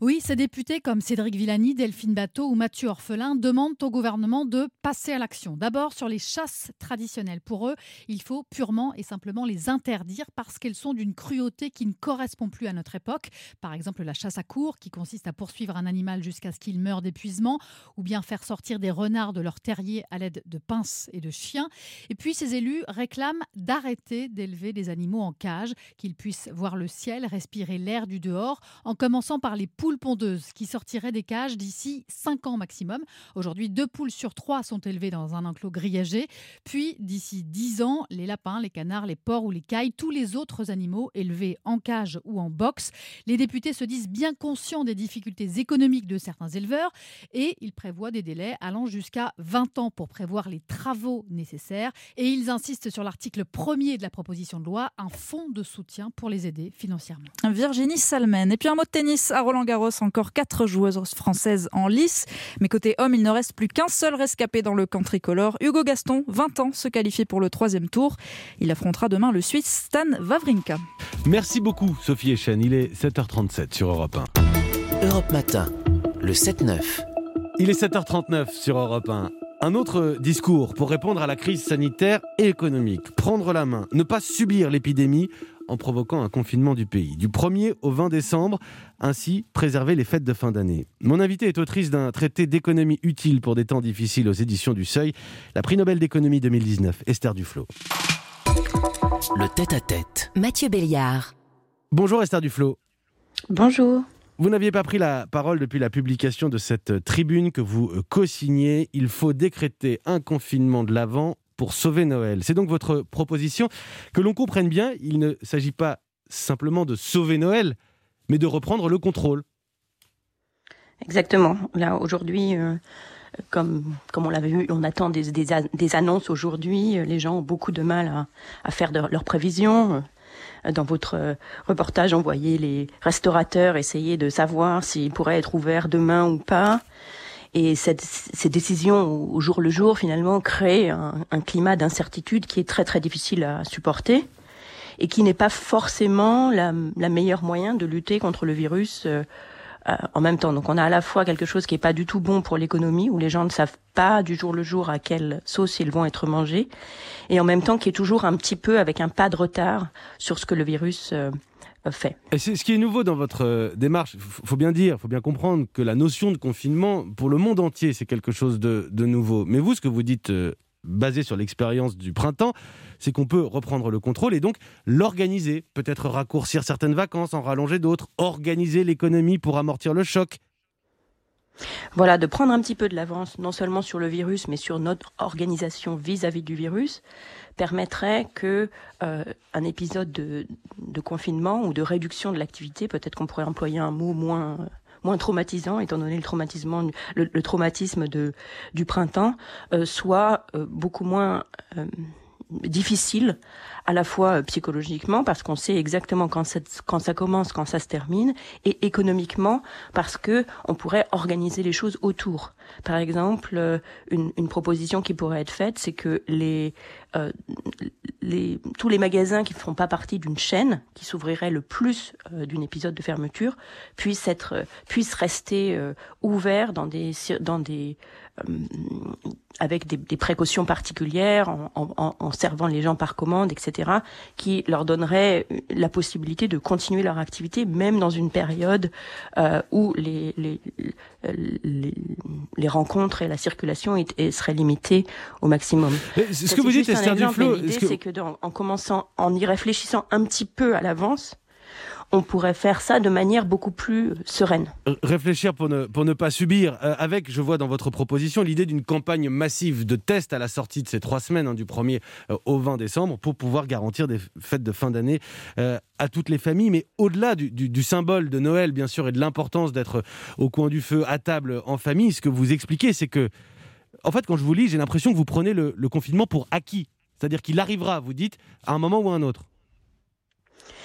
Oui, ces députés comme Cédric Villani, Delphine Batho ou Mathieu Orphelin demandent au gouvernement de passer à l'action. D'abord sur les chasses traditionnelles. Pour eux, il faut purement et simplement les interdire parce qu'elles sont d'une cruauté qui ne correspond plus à notre époque. Par exemple, la chasse à courre qui consiste à poursuivre un animal jusqu'à ce qu'il meure d'épuisement ou bien faire sortir des renards de leur terrier à l'aide de pinces et de chiens. Et puis ces élus réclament d'arrêter d'élever des animaux en cage, qu'ils puissent voir le ciel, respirer l'air du dehors, en commençant par les poules pondeuses qui sortiraient des cages d'ici cinq ans maximum. Aujourd'hui, deux poules sur trois sont élevées dans un enclos grillagé. Puis, d'ici dix ans, les lapins, les canards, les porcs ou les cailles, tous les autres animaux élevés en cage ou en box. Les députés se disent bien conscients des difficultés économiques de certains éleveurs et ils prévoient des délais allant jusqu'à vingt ans pour prévoir les travaux nécessaires. Et ils insistent sur l'article premier de la proposition de loi, un fonds de soutien pour les aider financièrement. Virginie Salmen. Et puis un mot de tennis à Roland-Garros. Encore quatre joueuses françaises en lice. Mais côté homme, il ne reste plus qu'un seul rescapé dans le camp tricolore. Hugo Gaston, vingt ans, se qualifie pour le troisième tour. Il affrontera demain le Suisse Stan Wawrinka. Merci beaucoup Sophie Echen. Il est sept heures trente-sept sur Europe un. Europe Matin, le sept neuf. Il est sept heures trente-neuf sur Europe un. Un autre discours pour répondre à la crise sanitaire et économique. Prendre la main, ne pas subir l'épidémie en provoquant un confinement du pays. Du premier au vingt décembre, ainsi préserver les fêtes de fin d'année. Mon invitée est autrice d'un traité d'économie utile pour des temps difficiles aux éditions du Seuil, la prix Nobel d'économie deux mille dix-neuf, Esther Duflo. Le tête-à-tête. Mathieu Béliard. Bonjour Esther Duflo. Bonjour. Vous n'aviez pas pris la parole depuis la publication de cette tribune que vous co-signez. Il faut décréter un confinement de l'Avent pour sauver Noël. C'est donc votre proposition. Que l'on comprenne bien, il ne s'agit pas simplement de sauver Noël, mais de reprendre le contrôle. Exactement. Là, aujourd'hui, euh, comme, comme on l'avait vu, on attend des, des, des annonces aujourd'hui. Les gens ont beaucoup de mal à, à faire de, leurs prévisions. Dans votre reportage, on voyait les restaurateurs essayer de savoir s'ils pourraient être ouverts demain ou pas. Et cette, ces décisions au jour le jour, finalement, créent un, un climat d'incertitude qui est très très difficile à supporter et qui n'est pas forcément la, la meilleure moyen de lutter contre le virus euh, euh, en même temps. Donc on a à la fois quelque chose qui est pas du tout bon pour l'économie, où les gens ne savent pas du jour le jour à quelle sauce ils vont être mangés, et en même temps qui est toujours un petit peu avec un pas de retard sur ce que le virus euh, fait. Et c'est ce qui est nouveau dans votre euh, démarche. Il faut bien dire, il faut bien comprendre que la notion de confinement, pour le monde entier, c'est quelque chose de, de nouveau. Mais vous, ce que vous dites, euh, basé sur l'expérience du printemps, c'est qu'on peut reprendre le contrôle et donc l'organiser. Peut-être raccourcir certaines vacances, en rallonger d'autres, organiser l'économie pour amortir le choc. Voilà, de prendre un petit peu de l'avance, non seulement sur le virus, mais sur notre organisation vis-à-vis du virus, permettrait que euh, un épisode de, de confinement ou de réduction de l'activité, peut-être qu'on pourrait employer un mot moins moins traumatisant, étant donné le traumatisme, le, le traumatisme de, du printemps, euh, soit euh, beaucoup moins euh, difficile, à la fois euh, psychologiquement, parce qu'on sait exactement quand ça, quand ça commence, quand ça se termine, et économiquement, parce que on pourrait organiser les choses autour. Par exemple, euh, une, une proposition qui pourrait être faite, c'est que les, euh, les, tous les magasins qui ne font pas partie d'une chaîne, qui s'ouvrirait le plus euh, d'une épisode de fermeture, puissent être, euh, puissent rester euh, ouverts dans des, dans des, euh, avec des, des précautions particulières, en, en, en servant les gens par commande, et cetera, qui leur donnerait la possibilité de continuer leur activité, même dans une période euh, où les, les, les, les rencontres et la circulation est, et seraient limitées au maximum. Mais ce que vous dites, Esther Duflo, l'idée, que... c'est que dans, en commençant, en y réfléchissant un petit peu à l'avance, on pourrait faire ça de manière beaucoup plus sereine. Réfléchir pour ne, pour ne pas subir. Euh, avec, je vois dans votre proposition, l'idée d'une campagne massive de tests à la sortie de ces trois semaines, hein, du premier euh, au vingt décembre, pour pouvoir garantir des fêtes de fin d'année euh, à toutes les familles. Mais au-delà du, du, du symbole de Noël, bien sûr, et de l'importance d'être au coin du feu, à table, en famille, ce que vous expliquez, c'est que, en fait, quand je vous lis, j'ai l'impression que vous prenez le, le confinement pour acquis. C'est-à-dire qu'il arrivera, vous dites, à un moment ou à un autre.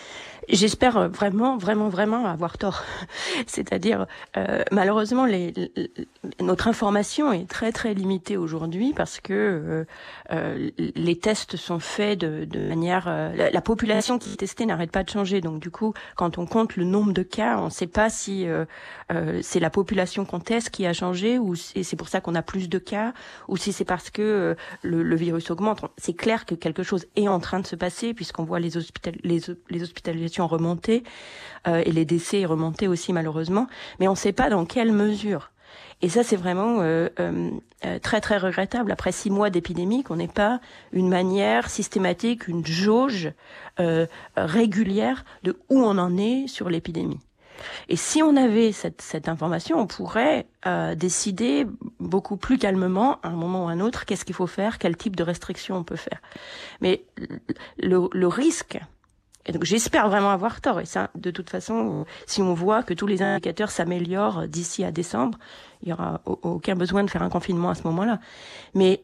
J'espère vraiment, vraiment, vraiment avoir tort. C'est-à-dire, euh, malheureusement, les, les, notre information est très, très limitée aujourd'hui parce que euh, euh, les tests sont faits de, de manière... Euh, la, la population qui est testée n'arrête pas de changer. Donc, du coup, quand on compte le nombre de cas, on ne sait pas si euh, euh, c'est la population qu'on teste qui a changé ou si c'est pour ça qu'on a plus de cas ou si c'est parce que euh, le, le virus augmente. C'est clair que quelque chose est en train de se passer puisqu'on voit les, hospital- les, les hospitalisations remonter euh, et les décès remonter aussi malheureusement, mais on ne sait pas dans quelle mesure. Et ça, c'est vraiment euh, euh, très très regrettable. Après six mois d'épidémie, qu'on n'ait pas une manière systématique, une jauge euh, régulière de où on en est sur l'épidémie. Et si on avait cette, cette information, on pourrait euh, décider beaucoup plus calmement, à un moment ou à un autre, qu'est-ce qu'il faut faire, quel type de restrictions on peut faire. Mais le, le risque... Et donc j'espère vraiment avoir tort. Et ça, de toute façon, si on voit que tous les indicateurs s'améliorent d'ici à décembre, il y aura aucun besoin de faire un confinement à ce moment-là. Mais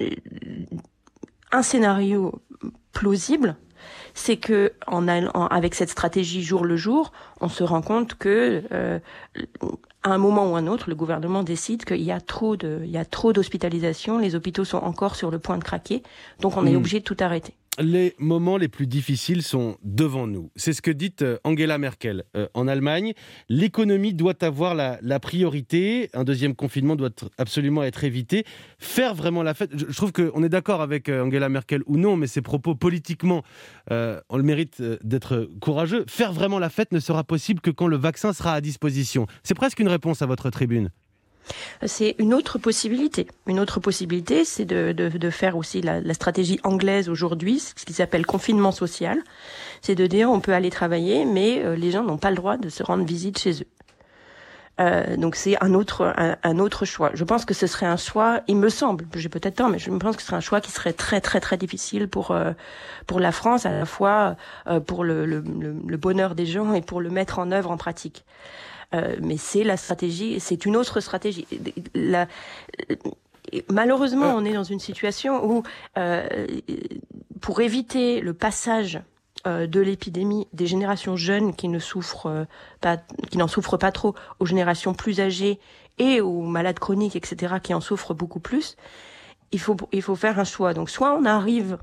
un scénario plausible, c'est que en, en, avec cette stratégie jour le jour, on se rend compte que euh, à un moment ou un autre, le gouvernement décide qu'il y a trop de, il y a trop d'hospitalisations, les hôpitaux sont encore sur le point de craquer, donc on est mmh. obligé de tout arrêter. Les moments les plus difficiles sont devant nous. C'est ce que dit Angela Merkel. Euh, en Allemagne, l'économie doit avoir la, la priorité. Un deuxième confinement doit absolument être évité. Faire vraiment la fête. Je, je trouve qu'on est d'accord avec Angela Merkel ou non, mais ses propos politiquement, euh, on le mérite d'être courageux. Faire vraiment la fête ne sera possible que quand le vaccin sera à disposition. C'est presque une réponse à votre tribune. C'est une autre possibilité. Une autre possibilité, c'est de, de, de faire aussi la, la stratégie anglaise aujourd'hui, ce qui s'appelle confinement social. C'est de dire on peut aller travailler, mais euh, les gens n'ont pas le droit de se rendre visite chez eux. Euh, donc c'est un autre, un, un autre choix. Je pense que ce serait un choix, il me semble, j'ai peut-être tort, mais je pense que ce serait un choix qui serait très très très difficile pour euh, pour la France, à la fois euh, pour le, le, le, le bonheur des gens et pour le mettre en œuvre en pratique. Euh, mais c'est la stratégie, c'est une autre stratégie. La, malheureusement, on est dans une situation où, euh, pour éviter le passage euh, de l'épidémie des générations jeunes qui ne souffrent euh, pas, qui n'en souffrent pas trop, aux générations plus âgées et aux malades chroniques, et cetera, qui en souffrent beaucoup plus, il faut il faut faire un choix. Donc, soit on arrive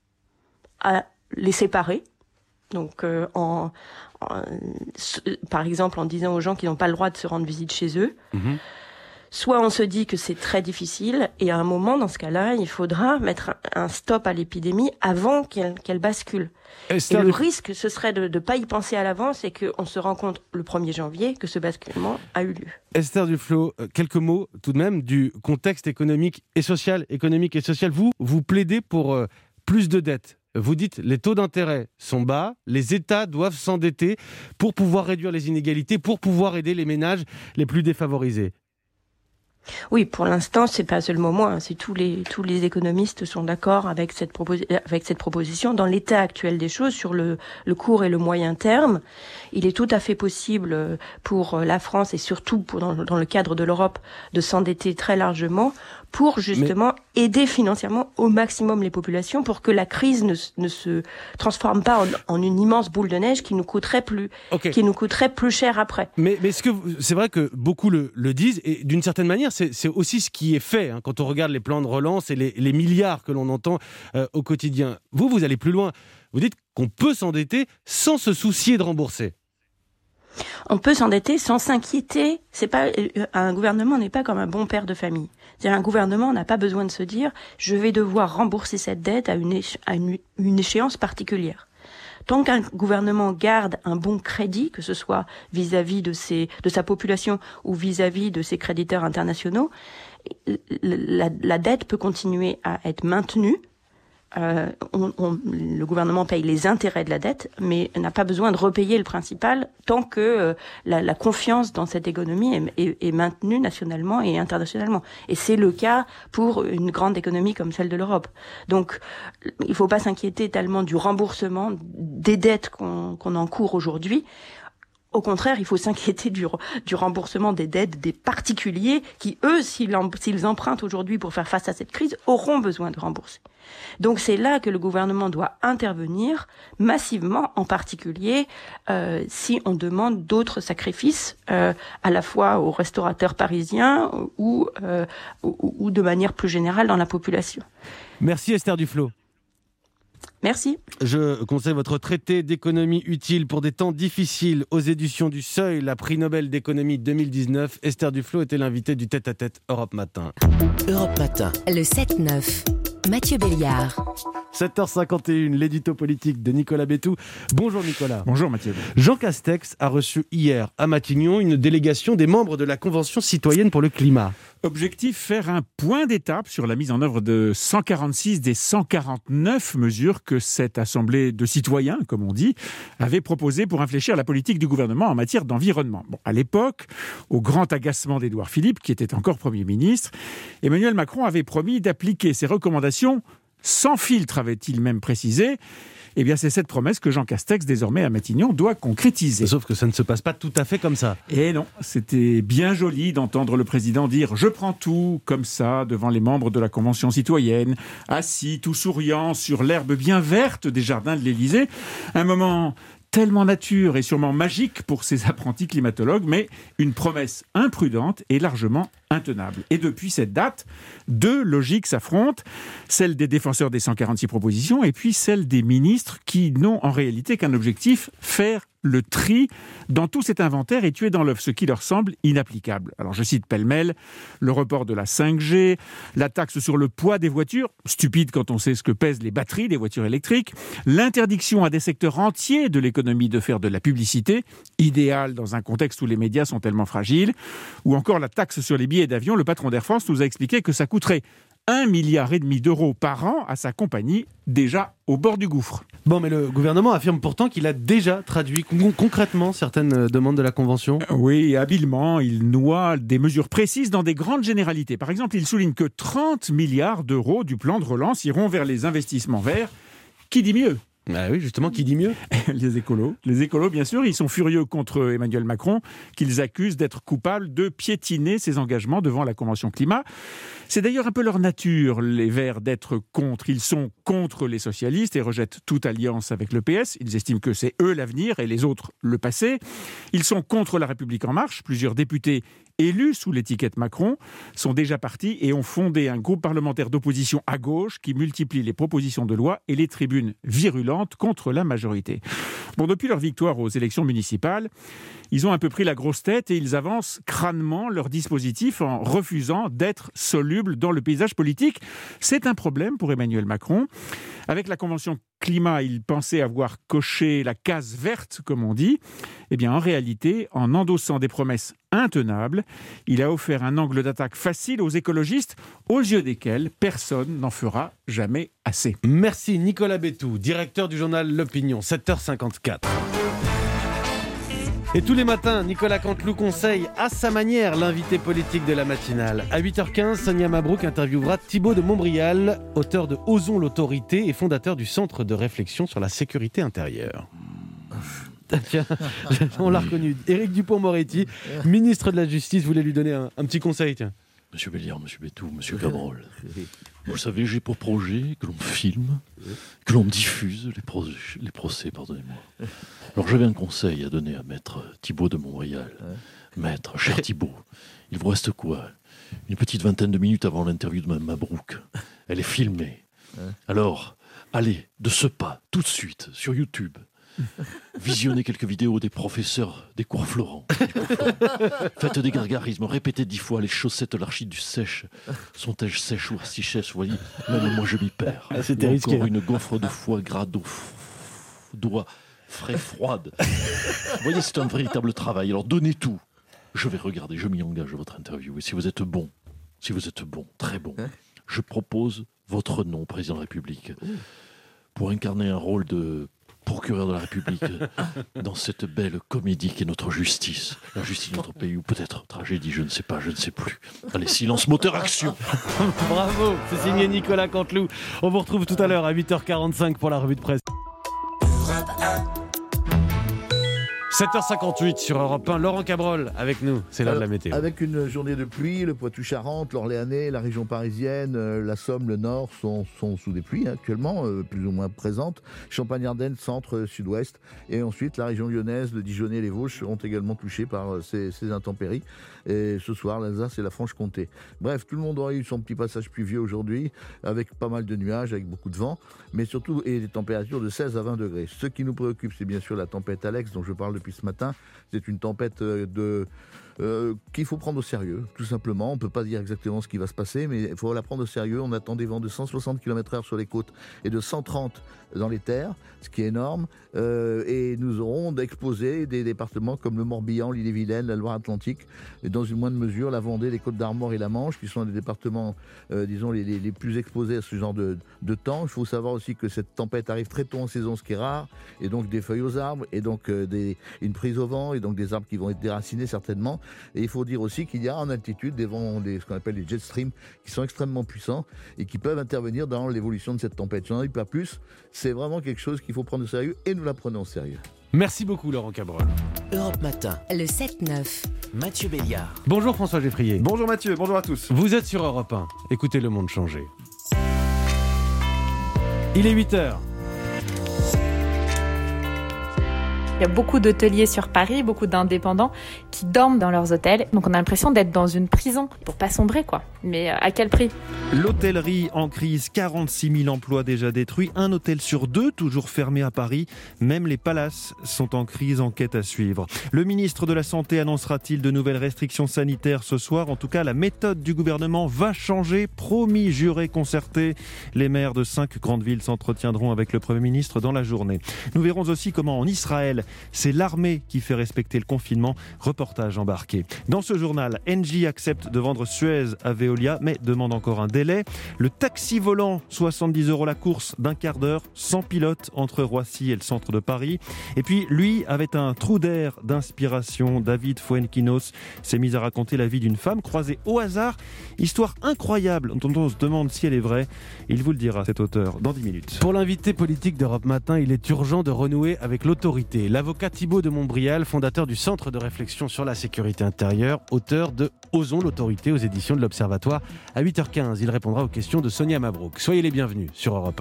à les séparer. Donc, euh, en, en, par exemple, en disant aux gens qu'ils n'ont pas le droit de se rendre visite chez eux. Mmh. Soit on se dit que c'est très difficile, et à un moment, dans ce cas-là, il faudra mettre un stop à l'épidémie avant qu'elle, qu'elle bascule. Esther, et le risque, ce serait de ne pas y penser à l'avance et qu'on se rend compte le premier janvier que ce basculement a eu lieu. Esther Duflo, quelques mots tout de même du contexte économique et social. Économique et social. Vous, vous plaidez pour euh, plus de dettes. Vous dites les taux d'intérêt sont bas, les États doivent s'endetter pour pouvoir réduire les inégalités, pour pouvoir aider les ménages les plus défavorisés. Oui, pour l'instant, c'est pas seulement moi, hein, c'est tous les tous les économistes sont d'accord avec cette proposi- avec cette proposition. Dans l'état actuel des choses, sur le le court et le moyen terme, il est tout à fait possible pour la France et surtout pour dans, dans le cadre de l'Europe de s'endetter très largement pour justement Mais... aider financièrement au maximum les populations pour que la crise ne, ne se transforme pas en, en une immense boule de neige qui nous coûterait plus, okay. qui nous coûterait plus cher après. Mais, mais ce que vous, c'est vrai que beaucoup le, le disent et d'une certaine manière, c'est, c'est aussi ce qui est fait hein, quand on regarde les plans de relance et les, les milliards que l'on entend euh, au quotidien. Vous, vous allez plus loin. Vous dites qu'on peut s'endetter sans se soucier de rembourser. On peut s'endetter sans s'inquiéter. C'est pas un gouvernement n'est pas comme un bon père de famille. C'est-à-dire un gouvernement n'a pas besoin de se dire je vais devoir rembourser cette dette à une, éche- à une, une échéance particulière. Tant qu'un gouvernement garde un bon crédit, que ce soit vis-à-vis de ses de sa population ou vis-à-vis de ses créditeurs internationaux, la, la dette peut continuer à être maintenue. Euh, on, on, le gouvernement paye les intérêts de la dette, mais n'a pas besoin de repayer le principal tant que euh, la, la confiance dans cette économie est, est, est maintenue nationalement et internationalement. Et c'est le cas pour une grande économie comme celle de l'Europe. Donc, il ne faut pas s'inquiéter tellement du remboursement des dettes qu'on, qu'on encourt aujourd'hui. Au contraire, il faut s'inquiéter du, du remboursement des dettes des particuliers qui, eux, s'ils, s'ils empruntent aujourd'hui pour faire face à cette crise, auront besoin de rembourser. Donc c'est là que le gouvernement doit intervenir massivement, en particulier euh, si on demande d'autres sacrifices, euh, à la fois aux restaurateurs parisiens ou, euh, ou, ou de manière plus générale dans la population. Merci Esther Duflo. Merci. Je conseille votre traité d'économie utile pour des temps difficiles aux éditions du Seuil, la prix Nobel d'économie deux mille dix-neuf. Esther Duflo était l'invitée du tête-à-tête Europe Matin. Europe Matin. Le sept neuf. Mathieu Béliard. sept heures cinquante et une, l'édito politique de Nicolas Bétou. Bonjour Nicolas. Bonjour Mathieu. Jean Castex a reçu hier à Matignon une délégation des membres de la Convention citoyenne pour le climat. Objectif, faire un point d'étape sur la mise en œuvre de cent quarante-six des cent quarante-neuf mesures que cette assemblée de citoyens, comme on dit, avait proposées pour infléchir la politique du gouvernement en matière d'environnement. Bon, à l'époque, au grand agacement d'Édouard Philippe, qui était encore Premier ministre, Emmanuel Macron avait promis d'appliquer ses recommandations sans filtre, avait-il même précisé. Eh bien, c'est cette promesse que Jean Castex, désormais à Matignon, doit concrétiser. Sauf que ça ne se passe pas tout à fait comme ça. Et non, c'était bien joli d'entendre le président dire « Je prends tout » comme ça, devant les membres de la Convention citoyenne, assis, tout souriant, sur l'herbe bien verte des jardins de l'Élysée. Un moment tellement nature et sûrement magique pour ces apprentis climatologues, mais une promesse imprudente et largement intenable. Et depuis cette date, deux logiques s'affrontent, celle des défenseurs des cent quarante-six propositions et puis celle des ministres qui n'ont en réalité qu'un objectif, faire le tri dans tout cet inventaire et tuer dans l'œuf ce qui leur semble inapplicable. Alors je cite pêle-mêle, le report de la cinq G, la taxe sur le poids des voitures, stupide quand on sait ce que pèsent les batteries des voitures électriques, l'interdiction à des secteurs entiers de l'économie de faire de la publicité, idéal dans un contexte où les médias sont tellement fragiles, ou encore la taxe sur les billets d'avion. Le patron d'Air France nous a expliqué que ça coûterait un milliard et demi d'euros par an à sa compagnie, déjà au bord du gouffre. Bon, mais le gouvernement affirme pourtant qu'il a déjà traduit con- concrètement certaines demandes de la Convention. Oui, habilement, il noie des mesures précises dans des grandes généralités. Par exemple, il souligne que trente milliards d'euros du plan de relance iront vers les investissements verts. Qui dit mieux ? Ah oui, justement, qui dit mieux ? Les écolos. Les écolos, bien sûr, ils sont furieux contre Emmanuel Macron, qu'ils accusent d'être coupable de piétiner ses engagements devant la Convention climat. C'est d'ailleurs un peu leur nature, les Verts, d'être contre. Ils sont contre les socialistes et rejettent toute alliance avec le P S. Ils estiment que c'est eux l'avenir et les autres le passé. Ils sont contre la République en marche. Plusieurs députés élus sous l'étiquette Macron sont déjà partis et ont fondé un groupe parlementaire d'opposition à gauche qui multiplie les propositions de loi et les tribunes virulentes contre la majorité. Bon, depuis leur victoire aux élections municipales, ils ont un peu pris la grosse tête et ils avancent crânement leur dispositif en refusant d'être solubles dans le paysage politique. C'est un problème pour Emmanuel Macron. Avec la Convention climat, il pensait avoir coché la case verte, comme on dit. Eh bien, en réalité, en endossant des promesses intenables, il a offert un angle d'attaque facile aux écologistes, aux yeux desquels personne n'en fera jamais assez. Merci Nicolas Bétou, directeur du journal L'Opinion, sept heures cinquante-quatre. Et tous les matins, Nicolas Canteloup conseille à sa manière l'invité politique de la matinale. À huit heures quinze, Sonia Mabrouk interviewera Thibaut de Montbrial, auteur de Osons l'autorité et fondateur du Centre de réflexion sur la sécurité intérieure. Tiens, on l'a reconnu. Éric Dupond-Moretti, ministre de la Justice, voulait lui donner un, un petit conseil. Tiens. Monsieur Béliard, Monsieur Bétou, Monsieur Cabrol, vous savez, j'ai pour projet que l'on filme, que l'on diffuse les, pro- les procès, pardonnez-moi. Alors j'avais un conseil à donner à maître Thibaut de Montbrial. Maître, cher Thibaut, il vous reste quoi ? Une petite vingtaine de minutes avant l'interview de Mme Mabrouk. Elle est filmée. Alors, allez, de ce pas, tout de suite, sur YouTube, visionnez quelques vidéos des professeurs des cours Florent. Faites des gargarismes, répétez dix fois les chaussettes de l'archiduc sèches. Sont-elles sèches ou si sèches, vous voyez ? Même moi je m'y perds. Ah, c'était ou risqué. encore une gaufre de foie gras d'eau f- d'oie frais froide. Vous voyez, c'est un véritable travail. Alors donnez tout. Je vais regarder, je m'y engage à votre interview. Et si vous êtes bon, si vous êtes bon, très bon, je propose votre nom, président de la République, pour incarner un rôle de procureur de la République dans cette belle comédie qu'est notre justice. La justice de notre pays, ou peut-être tragédie, je ne sais pas, je ne sais plus. Allez, silence, moteur, action. Bravo, c'est signé Nicolas Canteloup. On vous retrouve tout à l'heure à huit heures quarante-cinq pour la revue de presse. sept heures cinquante-huit sur Europe un, Laurent Cabrol avec nous, c'est l'heure de la météo. Avec une journée de pluie, le Poitou-Charentes, l'Orléanais, la région parisienne, euh, la Somme, le Nord sont, sont sous des pluies hein, actuellement, euh, plus ou moins présentes. Champagne-Ardenne, centre, euh, sud-ouest. Et ensuite, la région lyonnaise, le Dijonais et les Vosges seront également touchés par euh, ces, ces intempéries. Et ce soir, l'Alsace et la Franche-Comté. Bref, tout le monde aura eu son petit passage pluvieux aujourd'hui, avec pas mal de nuages, avec beaucoup de vent, mais surtout et des températures de seize à vingt degrés. Ce qui nous préoccupe, c'est bien sûr la tempête Alex, dont je parle depuis ce matin. C'est une tempête de, euh, qu'il faut prendre au sérieux, tout simplement. On ne peut pas dire exactement ce qui va se passer, mais il faut la prendre au sérieux. On attend des vents de cent soixante kilomètres heure sur les côtes et de cent trente dans les terres, ce qui est énorme. Euh, et nous aurons exposé des départements comme le Morbihan, l'Ille-et-Vilaine, la Loire-Atlantique, et dans une moindre mesure la Vendée, les Côtes-d'Armor et la Manche, qui sont des départements, euh, disons, les, les, les plus exposés à ce genre de, de temps. Il faut savoir aussi que cette tempête arrive très tôt en saison, ce qui est rare, et donc des feuilles aux arbres, et donc euh, des, une prise au vent, et donc des arbres qui vont être déracinés certainement. Et il faut dire aussi qu'il y a en altitude des vents, des, ce qu'on appelle les jet streams, qui sont extrêmement puissants et qui peuvent intervenir dans l'évolution de cette tempête. Je n'en dis pas plus, c'est vraiment quelque chose qu'il faut prendre au sérieux, et nous la prenons au sérieux. Merci beaucoup Laurent Cabrol. Europe Matin, le sept neuf, Mathieu Béliard. Bonjour François Geffrier. Bonjour Mathieu, bonjour à tous. Vous êtes sur Europe un, écoutez le monde changer. Il est huit heures. Il y a beaucoup d'hôteliers sur Paris, beaucoup d'indépendants qui dorment dans leurs hôtels. Donc on a l'impression d'être dans une prison pour pas sombrer, quoi. Mais à quel prix ? L'hôtellerie en crise, quarante-six mille emplois déjà détruits, un hôtel sur deux toujours fermé à Paris. Même les palaces sont en crise, enquête à suivre. Le ministre de la Santé annoncera-t-il de nouvelles restrictions sanitaires ce soir ? En tout cas, la méthode du gouvernement va changer, promis, juré, concerté. Les maires de cinq grandes villes s'entretiendront avec le Premier ministre dans la journée. Nous verrons aussi comment en Israël, c'est l'armée qui fait respecter le confinement. Reportage embarqué. Dans ce journal, Engie accepte de vendre Suez à Veolia, mais demande encore un délai. Le taxi volant, soixante-dix euros la course d'un quart d'heure, sans pilote entre Roissy et le centre de Paris. Et puis, lui avait un trou d'air d'inspiration. David Fuenquinos s'est mis à raconter la vie d'une femme croisée au hasard. Histoire incroyable dont on se demande si elle est vraie. Il vous le dira, cet auteur, dans dix minutes. Pour l'invité politique d'Europe Matin, il est urgent de renouer avec l'autorité. L'avocat Thibault de Montbrial, fondateur du Centre de réflexion sur la sécurité intérieure, auteur de Osons l'autorité aux éditions de l'Observatoire. À huit heures quinze, il répondra aux questions de Sonia Mabrouk. Soyez les bienvenus sur Europe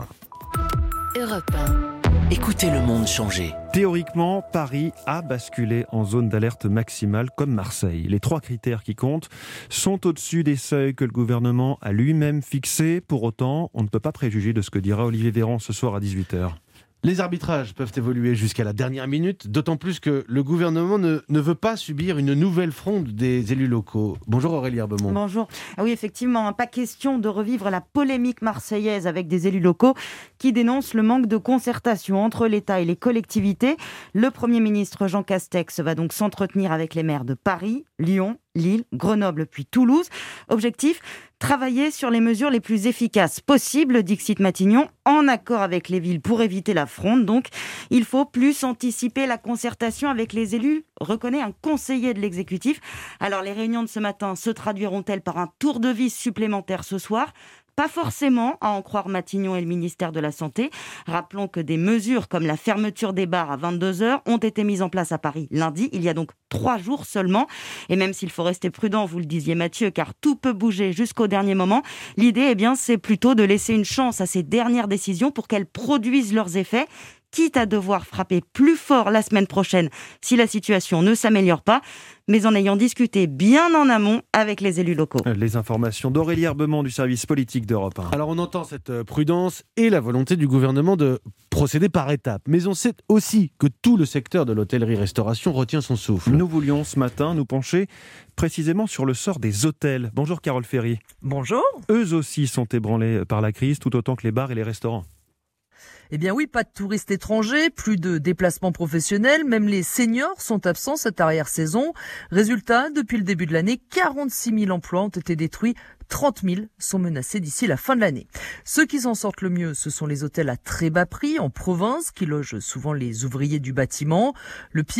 un. Europe un. Écoutez le monde changer. Théoriquement, Paris a basculé en zone d'alerte maximale comme Marseille. Les trois critères qui comptent sont au-dessus des seuils que le gouvernement a lui-même fixés. Pour autant, on ne peut pas préjuger de ce que dira Olivier Véran ce soir à dix-huit heures. Les arbitrages peuvent évoluer jusqu'à la dernière minute, d'autant plus que le gouvernement ne, ne veut pas subir une nouvelle fronde des élus locaux. Bonjour Aurélie Herbemont. Bonjour. Ah oui, effectivement, pas question de revivre la polémique marseillaise avec des élus locaux qui dénoncent le manque de concertation entre l'État et les collectivités. Le Premier ministre Jean Castex va donc s'entretenir avec les maires de Paris, Lyon, Lille, Grenoble puis Toulouse. Objectif, travailler sur les mesures les plus efficaces possibles, dixit Matignon, en accord avec les villes pour éviter la fronde. Donc, il faut plus anticiper la concertation avec les élus, reconnaît un conseiller de l'exécutif. Alors, les réunions de ce matin se traduiront-elles par un tour de vis supplémentaire ce soir ? Pas forcément, à en croire Matignon et le ministère de la Santé. Rappelons que des mesures comme la fermeture des bars à vingt-deux heures ont été mises en place à Paris lundi, il y a donc trois jours seulement. Et même s'il faut rester prudent, vous le disiez Mathieu, car tout peut bouger jusqu'au dernier moment, l'idée, eh bien, c'est plutôt de laisser une chance à ces dernières décisions pour qu'elles produisent leurs effets, quitte à devoir frapper plus fort la semaine prochaine si la situation ne s'améliore pas, mais en ayant discuté bien en amont avec les élus locaux. Les informations d'Aurélie Herbemont du service politique d'Europe un. Alors on entend cette prudence et la volonté du gouvernement de procéder par étapes, mais on sait aussi que tout le secteur de l'hôtellerie-restauration retient son souffle. Nous voulions ce matin nous pencher précisément sur le sort des hôtels. Bonjour Carole Ferry. Bonjour. Eux aussi sont ébranlés par la crise, tout autant que les bars et les restaurants. Eh bien oui, pas de touristes étrangers, plus de déplacements professionnels, même les seniors sont absents cette arrière-saison. Résultat, depuis le début de l'année, quarante-six mille emplois ont été détruits, trente mille sont menacés d'ici la fin de l'année. Ceux qui s'en sortent le mieux, ce sont les hôtels à très bas prix en province, qui logent souvent les ouvriers du bâtiment. Le pire,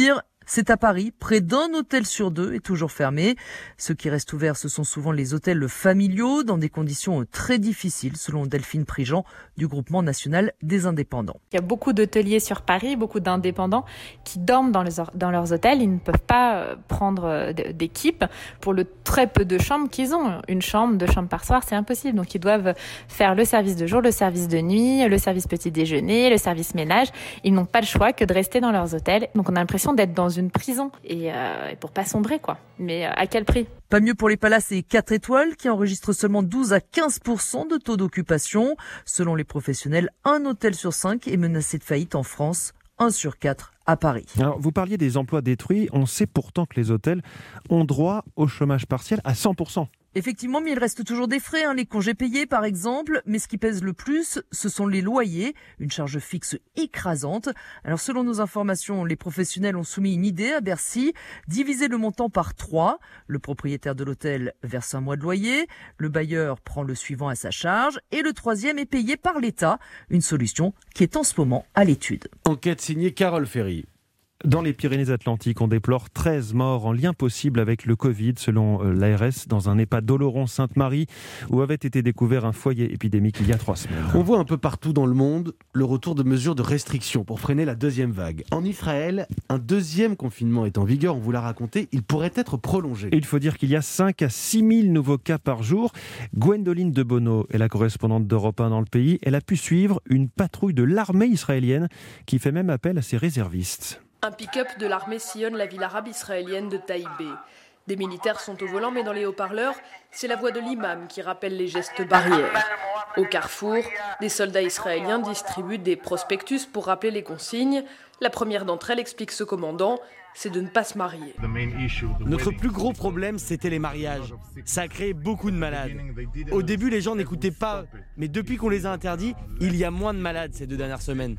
C'est à Paris, près d'un hôtel sur deux est toujours fermé. Ceux qui restent ouverts, ce sont souvent les hôtels familiaux, dans des conditions très difficiles, selon Delphine Prigent, du Groupement national des indépendants. Il y a beaucoup d'hôteliers sur Paris, beaucoup d'indépendants qui dorment dans, les, dans leurs hôtels. Ils ne peuvent pas prendre d'équipe pour le très peu de chambres qu'ils ont. Une chambre, deux chambres par soir, c'est impossible. Donc ils doivent faire le service de jour, le service de nuit, le service petit déjeuner, le service ménage. Ils n'ont pas le choix que de rester dans leurs hôtels. Donc on a l'impression d'être dans une prison et, euh, et pour pas sombrer quoi. Mais euh, à quel prix ? Pas mieux pour les palaces et quatre étoiles qui enregistrent seulement douze à quinze pour cent de taux d'occupation. Selon les professionnels, un hôtel sur cinq est menacé de faillite en France, un sur quatre à Paris. Alors, vous parliez des emplois détruits. On sait pourtant que les hôtels ont droit au chômage partiel à cent pour cent. Effectivement, mais il reste toujours des frais, hein, les congés payés par exemple, mais ce qui pèse le plus, ce sont les loyers, une charge fixe écrasante. Alors selon nos informations, les professionnels ont soumis une idée à Bercy, diviser le montant par trois. Le propriétaire de l'hôtel verse un mois de loyer, le bailleur prend le suivant à sa charge et le troisième est payé par l'État, une solution qui est en ce moment à l'étude. Enquête signée Carole Ferry. Dans les Pyrénées-Atlantiques, on déplore treize morts en lien possible avec le Covid, selon l'A R S, dans un EHPAD d'Oloron-Sainte-Marie, où avait été découvert un foyer épidémique il y a trois semaines. On voit un peu partout dans le monde le retour de mesures de restriction pour freiner la deuxième vague. En Israël, un deuxième confinement est en vigueur, on vous l'a raconté, il pourrait être prolongé. Et il faut dire qu'il y a cinq à six mille nouveaux cas par jour. Gwendoline de Bono est la correspondante d'Europe un dans le pays. Elle a pu suivre une patrouille de l'armée israélienne qui fait même appel à ses réservistes. Un pick-up de l'armée sillonne la ville arabe israélienne de Taïbé. Des militaires sont au volant, mais dans les haut-parleurs, c'est la voix de l'imam qui rappelle les gestes barrières. Au carrefour, des soldats israéliens distribuent des prospectus pour rappeler les consignes. La première d'entre elles, explique ce commandant, c'est de ne pas se marier. Notre plus gros problème, c'était les mariages. Ça a créé beaucoup de malades. Au début, les gens n'écoutaient pas, mais depuis qu'on les a interdits, il y a moins de malades ces deux dernières semaines.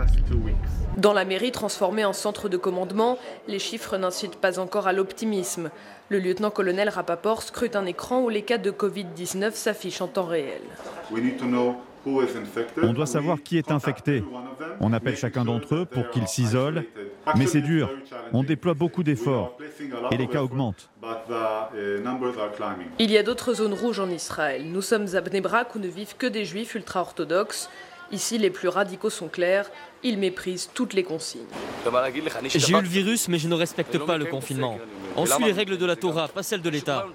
Dans la mairie transformée en centre de commandement, les chiffres n'incitent pas encore à l'optimisme. Le lieutenant-colonel Rapaport scrute un écran où les cas de covid dix-neuf s'affichent en temps réel. On doit savoir qui est infecté. On appelle chacun d'entre eux pour qu'ils s'isolent. Mais c'est dur. On déploie beaucoup d'efforts. Et les cas augmentent. Il y a d'autres zones rouges en Israël. Nous sommes à Bnei Brak où ne vivent que des juifs ultra-orthodoxes. Ici, les plus radicaux sont clairs. Ils méprisent toutes les consignes. J'ai eu le virus, mais je ne respecte pas le confinement. On suit les règles de la Torah, pas celles de l'État.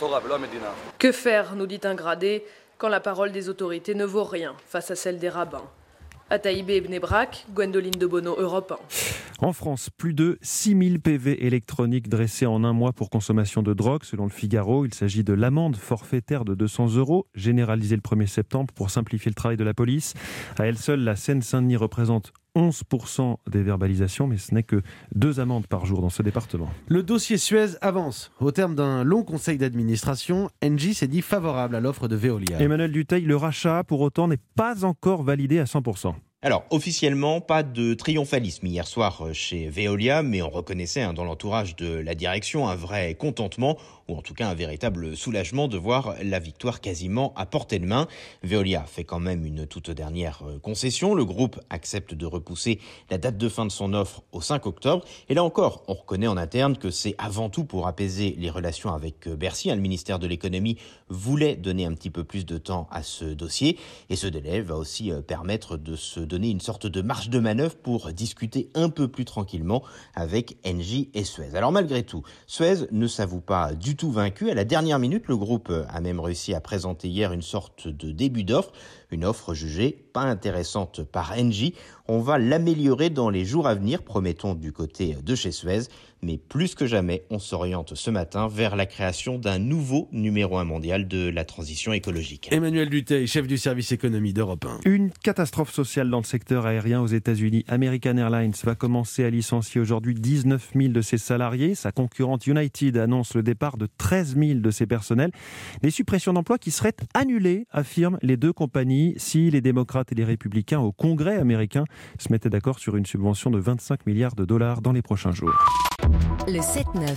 Que faire, nous dit un gradé, quand la parole des autorités ne vaut rien face à celle des rabbins. À Taïbé et Bnei Brak, Gwendoline de Bono, Europe un. En France, plus de six mille P V électroniques dressés en un mois pour consommation de drogue. Selon le Figaro, il s'agit de l'amende forfaitaire de deux cents euros, généralisée le premier septembre pour simplifier le travail de la police. À elle seule, la Seine-Saint-Denis représente onze pour cent des verbalisations, mais ce n'est que deux amendes par jour dans ce département. Le dossier Suez avance. Au terme d'un long conseil d'administration, Engie s'est dit favorable à l'offre de Veolia. Emmanuel Dutheil, le rachat, pour autant, n'est pas encore validé à cent pour cent. Alors, officiellement, pas de triomphalisme hier soir chez Veolia, mais on reconnaissait hein, dans l'entourage de la direction un vrai contentement, ou en tout cas un véritable soulagement de voir la victoire quasiment à portée de main. Veolia fait quand même une toute dernière concession. Le groupe accepte de repousser la date de fin de son offre au cinq octobre. Et là encore, on reconnaît en interne que c'est avant tout pour apaiser les relations avec Bercy. Le ministère de l'économie voulait donner un petit peu plus de temps à ce dossier. Et ce délai va aussi permettre de se donner une sorte de marge de manœuvre pour discuter un peu plus tranquillement avec Engie et Suez. Alors malgré tout, Suez ne s'avoue pas du tout vaincu. À la dernière minute, le groupe a même réussi à présenter hier une sorte de début d'offre, une offre jugée pas intéressante par Engie. On va l'améliorer dans les jours à venir, promettons du côté de chez Suez. Mais plus que jamais, on s'oriente ce matin vers la création d'un nouveau numéro un mondial de la transition écologique. Emmanuel Dutheil, chef du service économie d'Europe un. Une catastrophe sociale dans le secteur aérien aux États-Unis. American Airlines va commencer à licencier aujourd'hui dix-neuf mille de ses salariés. Sa concurrente United annonce le départ de treize mille de ses personnels. Des suppressions d'emplois qui seraient annulées, affirment les deux compagnies, si les démocrates et les républicains au Congrès américain se mettaient d'accord sur une subvention de vingt-cinq milliards de dollars dans les prochains jours. Le sept neuf.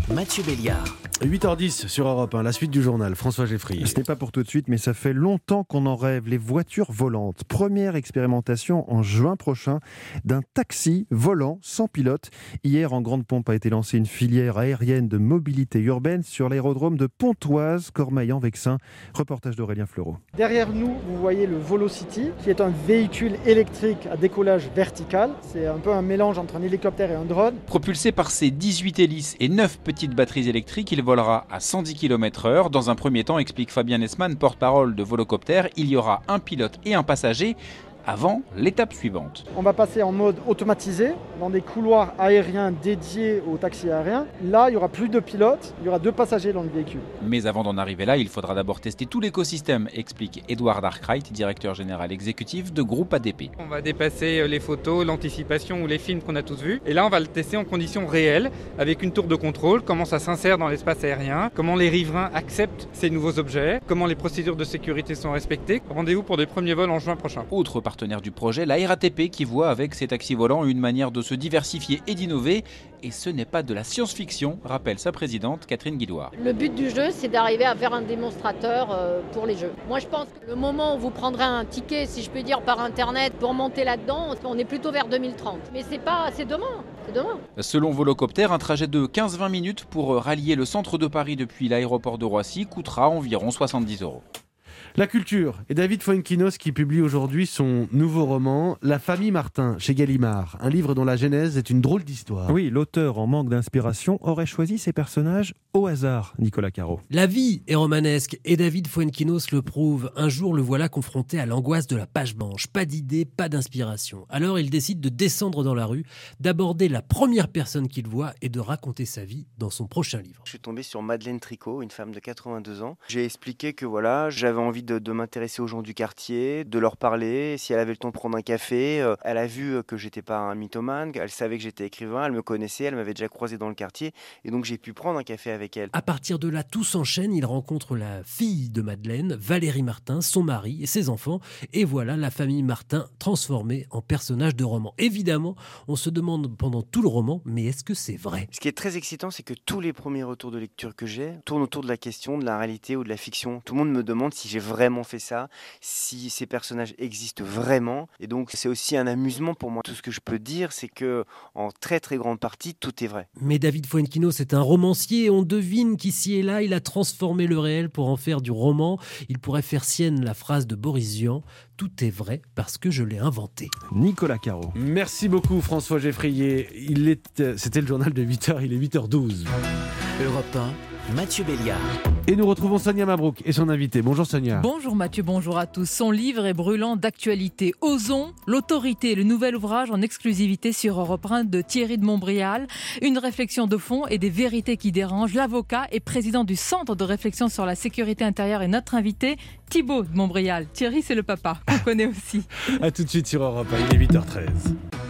Mathieu Béliard. huit heures dix sur Europe un, la suite du journal, François Geffrier. Ce n'est pas pour tout de suite, mais ça fait longtemps qu'on en rêve, les voitures volantes. Première expérimentation en juin prochain d'un taxi volant sans pilote. Hier, en grande pompe, a été lancée une filière aérienne de mobilité urbaine sur l'aérodrome de Pontoise, Cormeillan-Vexin. Reportage d'Aurélien Fleureau. Derrière nous, vous voyez le Volocity, qui est un véhicule électrique à décollage vertical. C'est un peu un mélange entre un hélicoptère et un drone. Propulsé par ses dix-huit hélices et neuf petites batteries électriques, il volera à cent dix kilomètres heure. Dans un premier temps, explique Fabien Esman, porte-parole de Volocopter, il y aura un pilote et un passager avant l'étape suivante. On va passer en mode automatisé dans des couloirs aériens dédiés aux taxis aériens. Là, il n'y aura plus de pilote, il y aura deux passagers dans le véhicule. Mais avant d'en arriver là, il faudra d'abord tester tout l'écosystème, explique Edouard Arkwright, directeur général exécutif de Groupe A D P. On va dépasser les photos, l'anticipation ou les films qu'on a tous vus. Et là, on va le tester en conditions réelles, avec une tour de contrôle, comment ça s'insère dans l'espace aérien, comment les riverains acceptent ces nouveaux objets, comment les procédures de sécurité sont respectées. Rendez-vous pour des premiers vols en juin prochain. Autre partenaire du projet, la R A T P, qui voit avec ses taxis volants une manière de se diversifier et d'innover. Et ce n'est pas de la science-fiction, rappelle sa présidente Catherine Guillouard. Le but du jeu, c'est d'arriver à faire un démonstrateur pour les jeux. Moi, je pense que le moment où vous prendrez un ticket, si je peux dire, par Internet pour monter là-dedans, on est plutôt vers deux mille trente. Mais c'est pas, c'est demain. C'est demain. Selon Volocopter, un trajet de quinze à vingt minutes pour rallier le centre de Paris depuis l'aéroport de Roissy coûtera environ soixante-dix euros. La culture et David Fuenquinos qui publie aujourd'hui son nouveau roman La famille Martin chez Gallimard, un livre dont la genèse est une drôle d'histoire. Oui, l'auteur en manque d'inspiration aurait choisi ses personnages au hasard, Nicolas Caro. La vie est romanesque et David Fuenquinos le prouve. Un jour, le voilà confronté à l'angoisse de la page blanche. Pas d'idée, pas d'inspiration. Alors il décide de descendre dans la rue, d'aborder la première personne qu'il voit et de raconter sa vie dans son prochain livre. Je suis tombé sur Madeleine Tricot, une femme de quatre-vingt-deux ans. J'ai expliqué que voilà, j'avais envie de, de m'intéresser aux gens du quartier, de leur parler, si elle avait le temps de prendre un café. Euh, elle a vu que j'étais pas un mythomane, elle savait que j'étais écrivain, elle me connaissait, elle m'avait déjà croisé dans le quartier et donc j'ai pu prendre un café avec elle. À partir de là, tout s'enchaîne, il rencontre la fille de Madeleine, Valérie Martin, son mari et ses enfants et voilà la famille Martin transformée en personnage de roman. Évidemment, on se demande pendant tout le roman, mais est-ce que c'est vrai ? Ce qui est très excitant, c'est que tous les premiers retours de lecture que j'ai tournent autour de la question de la réalité ou de la fiction. Tout le monde me demande si j'ai vraiment fait ça, si ces personnages existent vraiment. Et donc, c'est aussi un amusement pour moi. Tout ce que je peux dire, c'est que en très très grande partie, tout est vrai. Mais David Fuenquinos est un romancier. On devine qu'ici et là, il a transformé le réel pour en faire du roman. Il pourrait faire sienne la phrase de Boris Vian. Tout est vrai parce que je l'ai inventé. Nicolas Caro. Merci beaucoup François Geffrier. Il est, c'était le journal de huit heures, il est huit heures douze. Europe un, Mathieu Béliard. Et nous retrouvons Sonia Mabrouk et son invité. Bonjour Sonia. Bonjour Mathieu, bonjour à tous. Son livre est brûlant d'actualité. Osons, l'autorité, le nouvel ouvrage en exclusivité sur Europe un de Thierry de Montbrial. Une réflexion de fond et des vérités qui dérangent. L'avocat et président du Centre de réflexion sur la sécurité intérieure est notre invité, Thibaut de Montbrial. Thierry, c'est le papa, qu'on connaît aussi. A tout de suite sur Europe un, il est huit heures treize.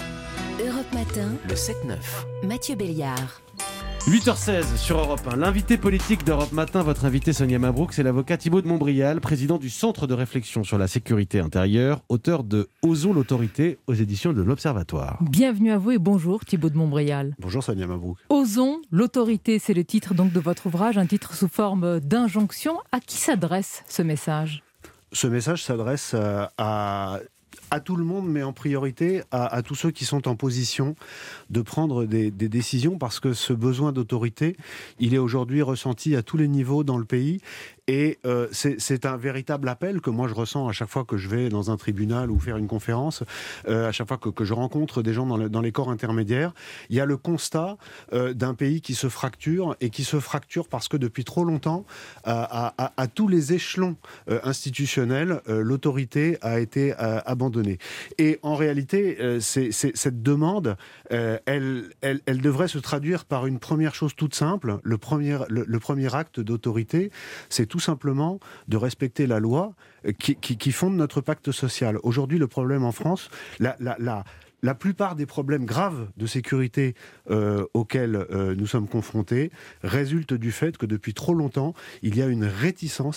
Europe Matin, le sept neuf. Mathieu Béliard. huit heures seize sur Europe un. L'invité politique d'Europe Matin, votre invité Sonia Mabrouk, c'est l'avocat Thibaut de Montbrial, président du Centre de réflexion sur la sécurité intérieure, auteur de Osons l'autorité aux éditions de l'Observatoire. Bienvenue à vous et bonjour Thibaut de Montbrial. Bonjour Sonia Mabrouk. Osons l'autorité, c'est le titre donc de votre ouvrage, un titre sous forme d'injonction. À qui s'adresse ce message ? Ce message s'adresse à... à... à tout le monde, mais en priorité à, à tous ceux qui sont en position de prendre des, des décisions, parce que ce besoin d'autorité, il est aujourd'hui ressenti à tous les niveaux dans le pays. Et euh, c'est, c'est un véritable appel que moi je ressens à chaque fois que je vais dans un tribunal ou faire une conférence, euh, à chaque fois que, que je rencontre des gens dans, le, dans les corps intermédiaires. Il y a le constat euh, d'un pays qui se fracture, et qui se fracture parce que depuis trop longtemps, à, à, à tous les échelons euh, institutionnels, euh, l'autorité a été euh, abandonnée. Et en réalité, euh, c'est, c'est, cette demande, euh, elle, elle, elle devrait se traduire par une première chose toute simple. Le premier, le, le premier acte d'autorité, c'est tout tout simplement de respecter la loi qui, qui, qui fonde notre pacte social. Aujourd'hui, le problème en France, la, la, la, la plupart des problèmes graves de sécurité euh, auxquels euh, nous sommes confrontés résultent du fait que depuis trop longtemps, il y a une réticence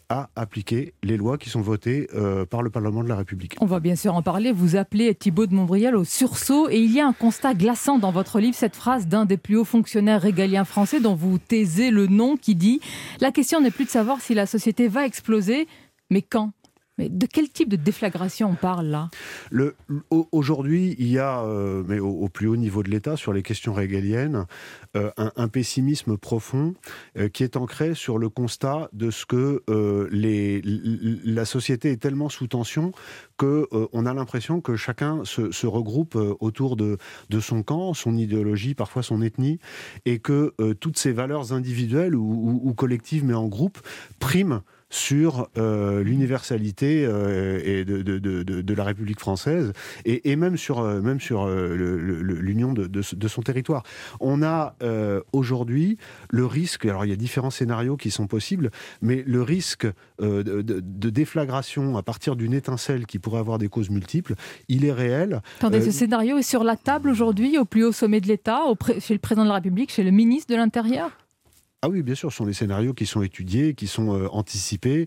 à appliquer les lois qui sont votées euh, par le Parlement de la République. On va bien sûr en parler. Vous appelez Thibault de Montbrial au sursaut et il y a un constat glaçant dans votre livre, cette phrase d'un des plus hauts fonctionnaires régaliens français dont vous taisez le nom qui dit « La question n'est plus de savoir si la société va exploser, mais quand ?» Mais de quel type de déflagration on parle là ? Le, Aujourd'hui, il y a, euh, mais au, au plus haut niveau de l'État, sur les questions régaliennes, euh, un, un pessimisme profond euh, qui est ancré sur le constat de ce que euh, les, la société est tellement sous tension qu'on euh, a l'impression que chacun se, se regroupe euh, autour de, de son camp, son idéologie, parfois son ethnie, et que euh, toutes ces valeurs individuelles ou, ou, ou collectives, mais en groupe, priment sur euh, l'universalité euh, et de, de, de, de la République française et, et même sur, euh, même sur euh, le, le, l'union de, de, de son territoire. On a euh, aujourd'hui le risque, alors il y a différents scénarios qui sont possibles, mais le risque euh, de, de, de déflagration à partir d'une étincelle qui pourrait avoir des causes multiples, il est réel. Attendez, euh, ce scénario est sur la table aujourd'hui au plus haut sommet de l'État, au pré- chez le président de la République, chez le ministre de l'Intérieur ? Ah oui, bien sûr, ce sont des scénarios qui sont étudiés, qui sont euh, anticipés.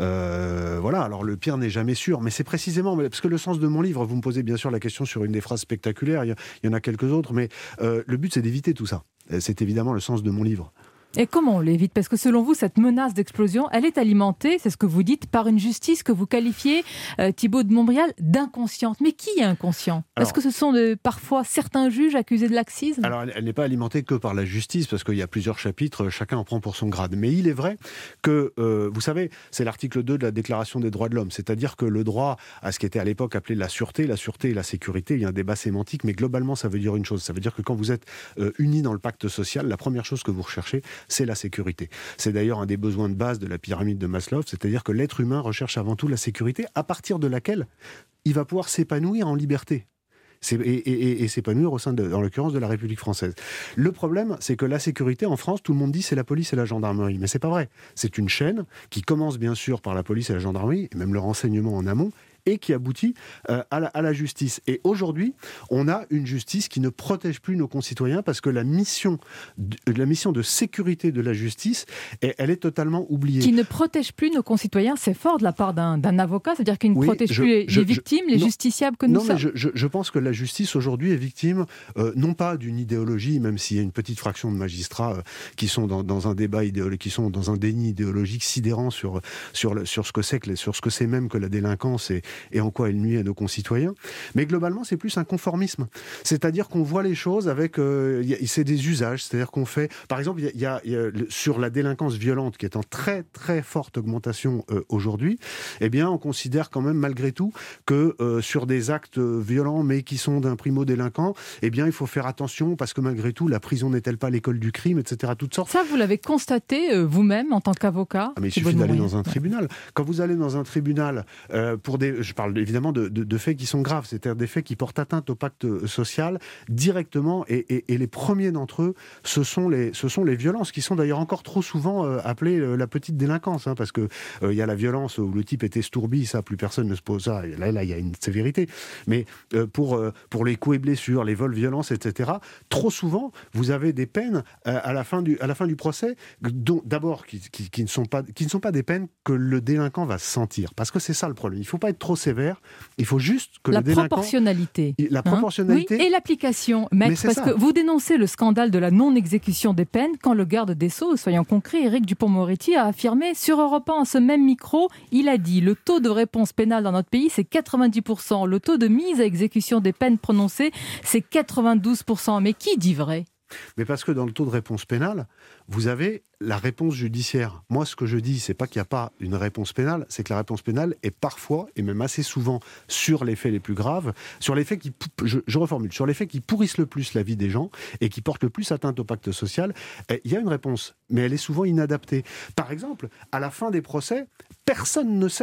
Euh, voilà, alors le pire n'est jamais sûr, mais c'est précisément, parce que le sens de mon livre, vous me posez bien sûr la question sur une des phrases spectaculaires, il y, il y en a quelques autres, mais euh, le but c'est d'éviter tout ça. C'est évidemment le sens de mon livre. Et comment on l'évite ? Parce que selon vous, cette menace d'explosion, elle est alimentée, c'est ce que vous dites, par une justice que vous qualifiez, euh, Thibault de Montbrial, d'inconsciente. Mais qui est inconscient ? Alors, est-ce que ce sont de, parfois certains juges accusés de laxisme ? Alors, elle, elle n'est pas alimentée que par la justice, parce qu'il y a plusieurs chapitres, chacun en prend pour son grade. Mais il est vrai que, euh, vous savez, c'est l'article deux de la Déclaration des droits de l'homme, c'est-à-dire que le droit à ce qui était à l'époque appelé la sûreté, la sûreté et la sécurité, il y a un débat sémantique, mais globalement, ça veut dire une chose. Ça veut dire que quand vous êtes euh, unis dans le pacte social, la première chose que vous recherchez, c'est la sécurité. C'est d'ailleurs un des besoins de base de la pyramide de Maslow, c'est-à-dire que l'être humain recherche avant tout la sécurité, à partir de laquelle il va pouvoir s'épanouir en liberté. Et, et, et s'épanouir au sein, de, en l'occurrence, de la République française. Le problème, c'est que la sécurité en France, tout le monde dit c'est la police et la gendarmerie. Mais c'est pas vrai. C'est une chaîne qui commence bien sûr par la police et la gendarmerie, et même le renseignement en amont, et qui aboutit euh, à, la, à la justice. Et aujourd'hui, on a une justice qui ne protège plus nos concitoyens parce que la mission de, la mission de sécurité de la justice, elle, elle est totalement oubliée. Qui ne protège plus nos concitoyens, c'est fort de la part d'un, d'un avocat, c'est-à-dire qu'il ne oui, protège je, plus les, je, les victimes, je, les non, justiciables que nous non, sommes. Non, mais je, je, je pense que la justice aujourd'hui est victime, euh, non pas d'une idéologie, même s'il y a une petite fraction de magistrats euh, qui sont dans, dans un débat idéologique, qui sont dans un déni idéologique sidérant sur, sur, le, sur, ce que c'est que, sur ce que c'est même que la délinquance et et en quoi elle nuit à nos concitoyens. Mais globalement, c'est plus un conformisme. C'est-à-dire qu'on voit les choses avec... Euh, y a, c'est des usages. C'est-à-dire qu'on fait... Par exemple, il y a, y a, sur la délinquance violente, qui est en très, très forte augmentation euh, aujourd'hui, eh bien, on considère quand même, malgré tout, que euh, sur des actes violents, mais qui sont d'un primo-délinquant, eh bien, il faut faire attention, parce que malgré tout, la prison n'est-elle pas l'école du crime, et cetera. Toutes sortes. Ça, vous l'avez constaté euh, vous-même, en tant qu'avocat ? Ah, mais il suffit d'aller dans un tribunal. Quand vous allez dans un tribunal, euh, pour des... Je parle évidemment de, de, de faits qui sont graves, c'est-à-dire des faits qui portent atteinte au pacte social directement, et, et, et les premiers d'entre eux, ce sont les, ce sont les violences, qui sont d'ailleurs encore trop souvent euh, appelées euh, la petite délinquance, hein, parce qu'il euh, y a la violence où le type est estourbi, ça, plus personne ne se pose ça, et là, là, il y a une sévérité. Mais euh, pour, euh, pour les coups et blessures, les vols, violences, et cetera, trop souvent, vous avez des peines euh, à, la fin du, à la fin du procès, dont, d'abord, qui, qui, qui, ne sont pas, qui ne sont pas des peines que le délinquant va sentir, parce que c'est ça le problème. Il ne faut pas être trop sévère. Il faut juste que la le délinquant... proportionnalité. La proportionnalité. Hein, oui, et l'application, maître, parce ça. que vous dénoncez le scandale de la non-exécution des peines quand le garde des Sceaux, soyons concrets, Éric Dupond-Moretti a affirmé sur Europe un, en ce même micro, il a dit le taux de réponse pénale dans notre pays, c'est quatre-vingt-dix pour cent. Le taux de mise à exécution des peines prononcées, c'est quatre-vingt-douze pour cent. Mais qui dit vrai ? Mais parce que dans le taux de réponse pénale, vous avez la réponse judiciaire. Moi, ce que je dis, c'est pas qu'il n'y a pas une réponse pénale, c'est que la réponse pénale est parfois, et même assez souvent, sur les faits les plus graves, sur les faits qui, je, je reformule, sur les faits qui pourrissent le plus la vie des gens et qui portent le plus atteinte au pacte social. Il y a une réponse, mais elle est souvent inadaptée. Par exemple, à la fin des procès, personne ne sait.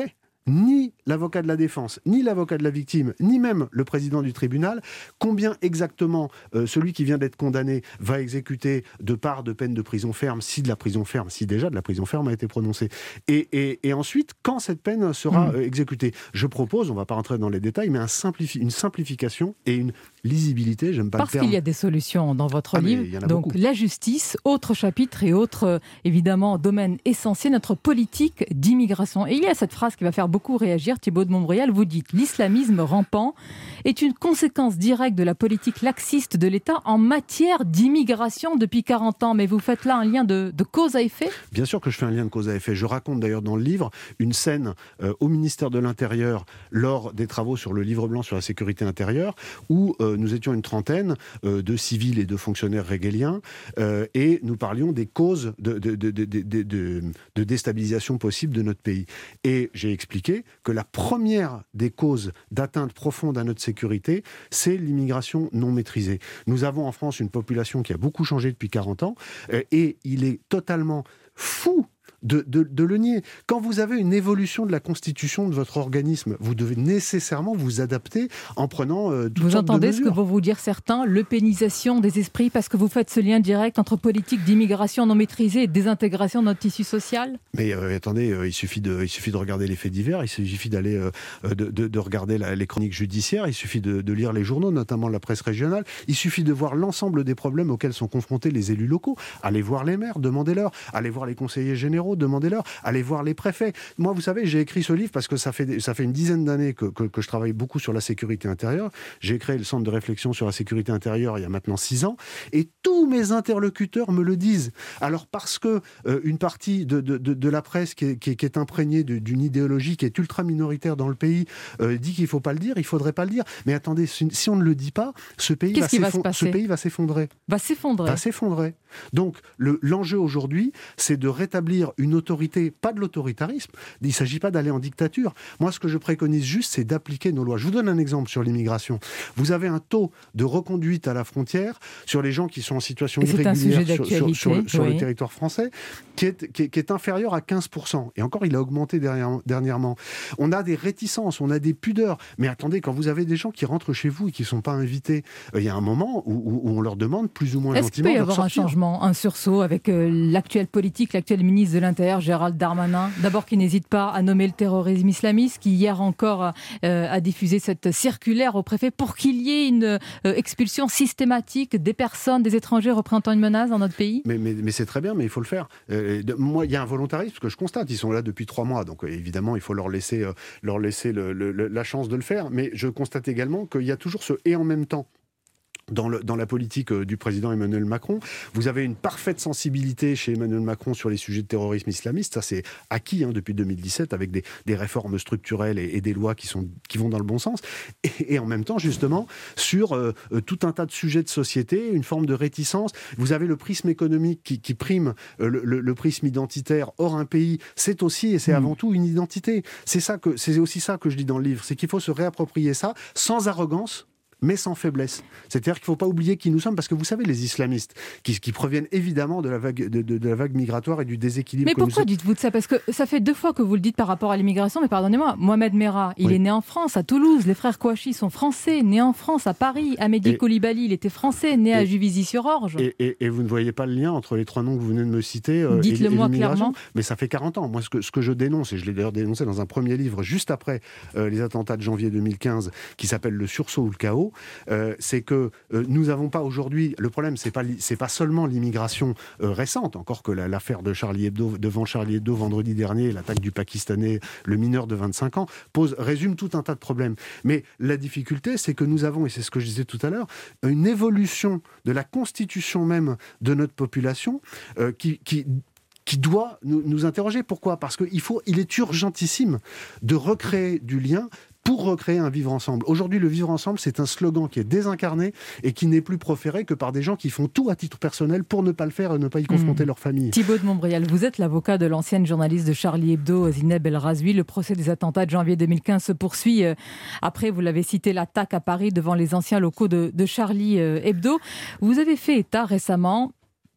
ni l'avocat de la défense, ni l'avocat de la victime, ni même le président du tribunal, combien exactement euh, celui qui vient d'être condamné va exécuter de part de peine de prison ferme, si de la prison ferme, si déjà de la prison ferme a été prononcée. Et, et, et ensuite, quand cette peine sera mmh. euh, exécutée. Je propose, on ne va pas rentrer dans les détails, mais un simplifi- une simplification et une lisibilité, j'aime pas Parce le terme. qu'il y a des solutions dans votre ah, livre. Donc beaucoup. La justice, autre chapitre et autre, euh, évidemment, domaine essentiel, notre politique d'immigration. Et il y a cette phrase qui va faire beaucoup réagir, Thibaut de Montbrial, vous dites « L'islamisme rampant est une conséquence directe de la politique laxiste de l'État en matière d'immigration depuis quarante ans. » Mais vous faites là un lien de, de cause à effet ? Bien sûr que je fais un lien de cause à effet. Je raconte d'ailleurs dans le livre une scène euh, au ministère de l'Intérieur lors des travaux sur le livre blanc sur la sécurité intérieure où euh, nous étions une trentaine euh, de civils et de fonctionnaires régéliens euh, et nous parlions des causes de, de, de, de, de, de, de déstabilisation possible de notre pays. Et j'ai expliqué que la première des causes d'atteinte profonde à notre sécurité, c'est l'immigration non maîtrisée. Nous avons en France une population qui a beaucoup changé depuis quarante ans euh, et il est totalement fou De, de, de le nier. Quand vous avez une évolution de la constitution de votre organisme, vous devez nécessairement vous adapter en prenant euh, toutes vous sortes de entendez mesures. Ce que vont vous dire certains, l'eupénisation des esprits, parce que vous faites ce lien direct entre politique d'immigration non maîtrisée et désintégration de notre tissu social ? Mais euh, attendez, euh, il, suffit de, il suffit de regarder les faits divers, il suffit d'aller euh, de, de, de regarder la, les chroniques judiciaires, il suffit de, de lire les journaux, notamment la presse régionale, il suffit de voir l'ensemble des problèmes auxquels sont confrontés les élus locaux. Allez voir les maires, demandez-leur. Allez voir les conseillers généraux, demandez-leur. Allez voir les préfets. Moi, vous savez, j'ai écrit ce livre parce que ça fait, ça fait une dizaine d'années que, que, que je travaille beaucoup sur la sécurité intérieure. J'ai créé le centre de réflexion sur la sécurité intérieure il y a maintenant six ans. Et tous mes interlocuteurs me le disent. Alors, parce que euh, une partie de, de, de, de la presse qui est, qui est, qui est imprégnée de, d'une idéologie qui est ultra minoritaire dans le pays euh, dit qu'il ne faut pas le dire, il ne faudrait pas le dire. Mais attendez, si on ne le dit pas, ce pays, va, va, se ce pays va s'effondrer. Va s'effondrer. Va s'effondrer. Donc, le, l'enjeu aujourd'hui, c'est de rétablir une autorité, pas de l'autoritarisme. Il ne s'agit pas d'aller en dictature. Moi, ce que je préconise juste, c'est d'appliquer nos lois. Je vous donne un exemple sur l'immigration. Vous avez un taux de reconduite à la frontière sur les gens qui sont en situation irrégulière sur, sur, sur, le, sur oui. le territoire français qui est, qui, est, qui est inférieur à quinze pour cent. Et encore, il a augmenté derrière, dernièrement. On a des réticences, on a des pudeurs. Mais attendez, quand vous avez des gens qui rentrent chez vous et qui ne sont pas invités, il y a un moment où, où, où on leur demande plus ou moins Est-ce gentiment qu'il peut y de avoir ressortir. un changement, un sursaut avec euh, l'actuelle politique, l'actuel ministre de l'Intérieur, Gérald Darmanin, d'abord qui n'hésite pas à nommer le terrorisme islamiste, qui hier encore euh, a diffusé cette circulaire au préfet pour qu'il y ait une euh, expulsion systématique des personnes, des étrangers représentant une menace dans notre pays ? Mais, mais, mais c'est très bien, mais il faut le faire. Euh, de, moi, il y a un volontarisme que je constate. Ils sont là depuis trois mois, donc euh, évidemment, il faut leur laisser, euh, leur laisser le, le, le, la chance de le faire. Mais je constate également qu'il y a toujours ce « et en même temps ». Dans, le, dans la politique du président Emmanuel Macron. Vous avez une parfaite sensibilité chez Emmanuel Macron sur les sujets de terrorisme islamiste. Ça, c'est acquis hein, depuis deux mille dix-sept avec des, des réformes structurelles et, et des lois qui, sont, qui vont dans le bon sens. Et, et en même temps, justement, sur euh, tout un tas de sujets de société, une forme de réticence. Vous avez le prisme économique qui, qui prime euh, le, le, le prisme identitaire. Or, un pays, c'est aussi et c'est mmh. avant tout une identité. C'est, ça que, c'est aussi ça que je dis dans le livre. C'est qu'il faut se réapproprier ça sans arrogance, mais sans faiblesse. C'est-à-dire qu'il ne faut pas oublier qui nous sommes, parce que vous savez, les islamistes, qui, qui proviennent évidemment de la, vague, de, de, de la vague migratoire et du déséquilibre. Mais que pourquoi nous dites-vous de ça ? Parce que ça fait deux fois que vous le dites par rapport à l'immigration, mais pardonnez-moi, Mohamed Merah, il oui. est né en France, à Toulouse, les frères Kouachi sont français, nés en France, à Paris, Amédi Koulibaly, il était français, né et, à Juvisy-sur-Orge. Et, et, et vous ne voyez pas le lien entre les trois noms que vous venez de me citer euh, Dites-le et, et moi l'immigration clairement. Mais ça fait quarante ans. Moi, ce que, ce que je dénonce, et je l'ai d'ailleurs dénoncé dans un premier livre, juste après euh, les attentats de janvier deux mille quinze, qui s'appelle « Le sursaut ou le chaos euh, », c'est que euh, nous n'avons pas aujourd'hui... Le problème, c'est pas, c'est pas seulement l'immigration euh, récente, encore que la, l'affaire de Charlie Hebdo, devant Charlie Hebdo vendredi dernier, l'attaque du Pakistanais, le mineur de vingt-cinq ans, pose, résume tout un tas de problèmes. Mais la difficulté, c'est que nous avons, et c'est ce que je disais tout à l'heure, une évolution de la constitution même de notre population euh, qui... qui qui doit nous, nous interroger. Pourquoi ? Parce qu'il faut, il est urgentissime de recréer du lien pour recréer un vivre ensemble. Aujourd'hui, le vivre ensemble, c'est un slogan qui est désincarné et qui n'est plus proféré que par des gens qui font tout à titre personnel pour ne pas le faire et ne pas y confronter mmh. leur famille. Thibaut de Montbrial, vous êtes l'avocat de l'ancienne journaliste de Charlie Hebdo, Zineb El Razouy. Le procès des attentats de janvier deux mille quinze se poursuit. Après, vous l'avez cité, l'attaque à Paris devant les anciens locaux de, de Charlie Hebdo. Vous avez fait état récemment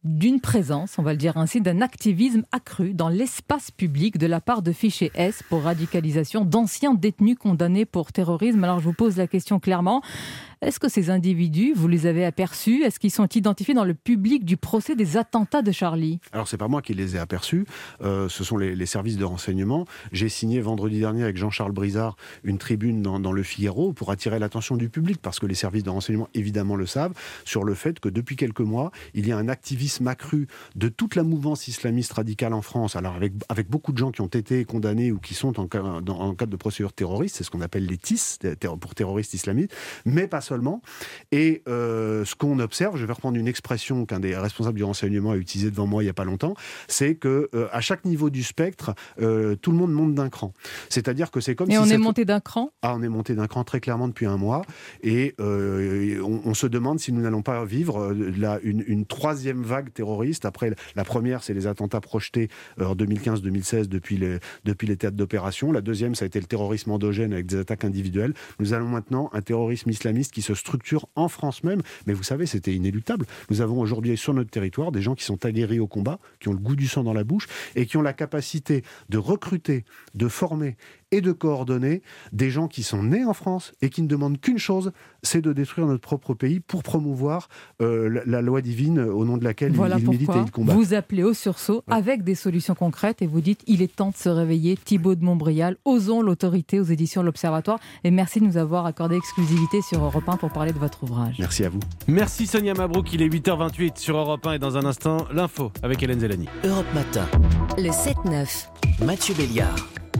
d'une présence, on va le dire ainsi, d'un activisme accru dans l'espace public de la part de fichiers S pour radicalisation d'anciens détenus condamnés pour terrorisme. Alors je vous pose la question clairement, est-ce que ces individus, vous les avez aperçus? Est-ce qu'ils sont identifiés dans le public du procès des attentats de Charlie? Alors c'est pas moi qui les ai aperçus, euh, ce sont les, les services de renseignement. J'ai signé vendredi dernier avec Jean-Charles Brizard une tribune dans, dans Le Figaro pour attirer l'attention du public, parce que les services de renseignement évidemment le savent, sur le fait que depuis quelques mois, il y a un activisme accru de toute la mouvance islamiste radicale en France, alors avec, avec beaucoup de gens qui ont été condamnés ou qui sont en, dans, en cadre de procédures terroristes, c'est ce qu'on appelle les T I S, pour terroristes islamistes, mais pas seulement. Et euh, ce qu'on observe, je vais reprendre une expression qu'un des responsables du renseignement a utilisée devant moi il n'y a pas longtemps, c'est que euh, à chaque niveau du spectre, euh, tout le monde monte d'un cran. C'est-à-dire que c'est comme et si... on cette... est monté d'un cran Ah, on est monté d'un cran très clairement depuis un mois, et euh, on, on se demande si nous n'allons pas vivre là, une, une troisième vague terroriste. Après, la première, c'est les attentats projetés en deux mille quinze deux mille seize depuis les, depuis les théâtres d'opération. La deuxième, ça a été le terrorisme endogène avec des attaques individuelles. Nous allons maintenant un terrorisme islamiste qui se structure en France même, mais vous savez, c'était inéluctable. Nous avons aujourd'hui sur notre territoire des gens qui sont aguerris au combat, qui ont le goût du sang dans la bouche et qui ont la capacité de recruter, de former et de coordonner des gens qui sont nés en France et qui ne demandent qu'une chose, c'est de détruire notre propre pays pour promouvoir euh, la, la loi divine au nom de laquelle voilà ils militent et ils combattent. Vous appelez au sursaut ouais. avec des solutions concrètes et vous dites il est temps de se réveiller. Thibaut de Montbrial, Osons l'autorité aux éditions L'Observatoire, et merci de nous avoir accordé exclusivité sur Europe un pour parler de votre ouvrage. Merci à vous. Merci Sonia Mabrouk, il est huit heures vingt-huit sur Europe un et dans un instant l'info avec Hélène Zellani. Europe Matin. Le sept neuf. Mathieu Béliard.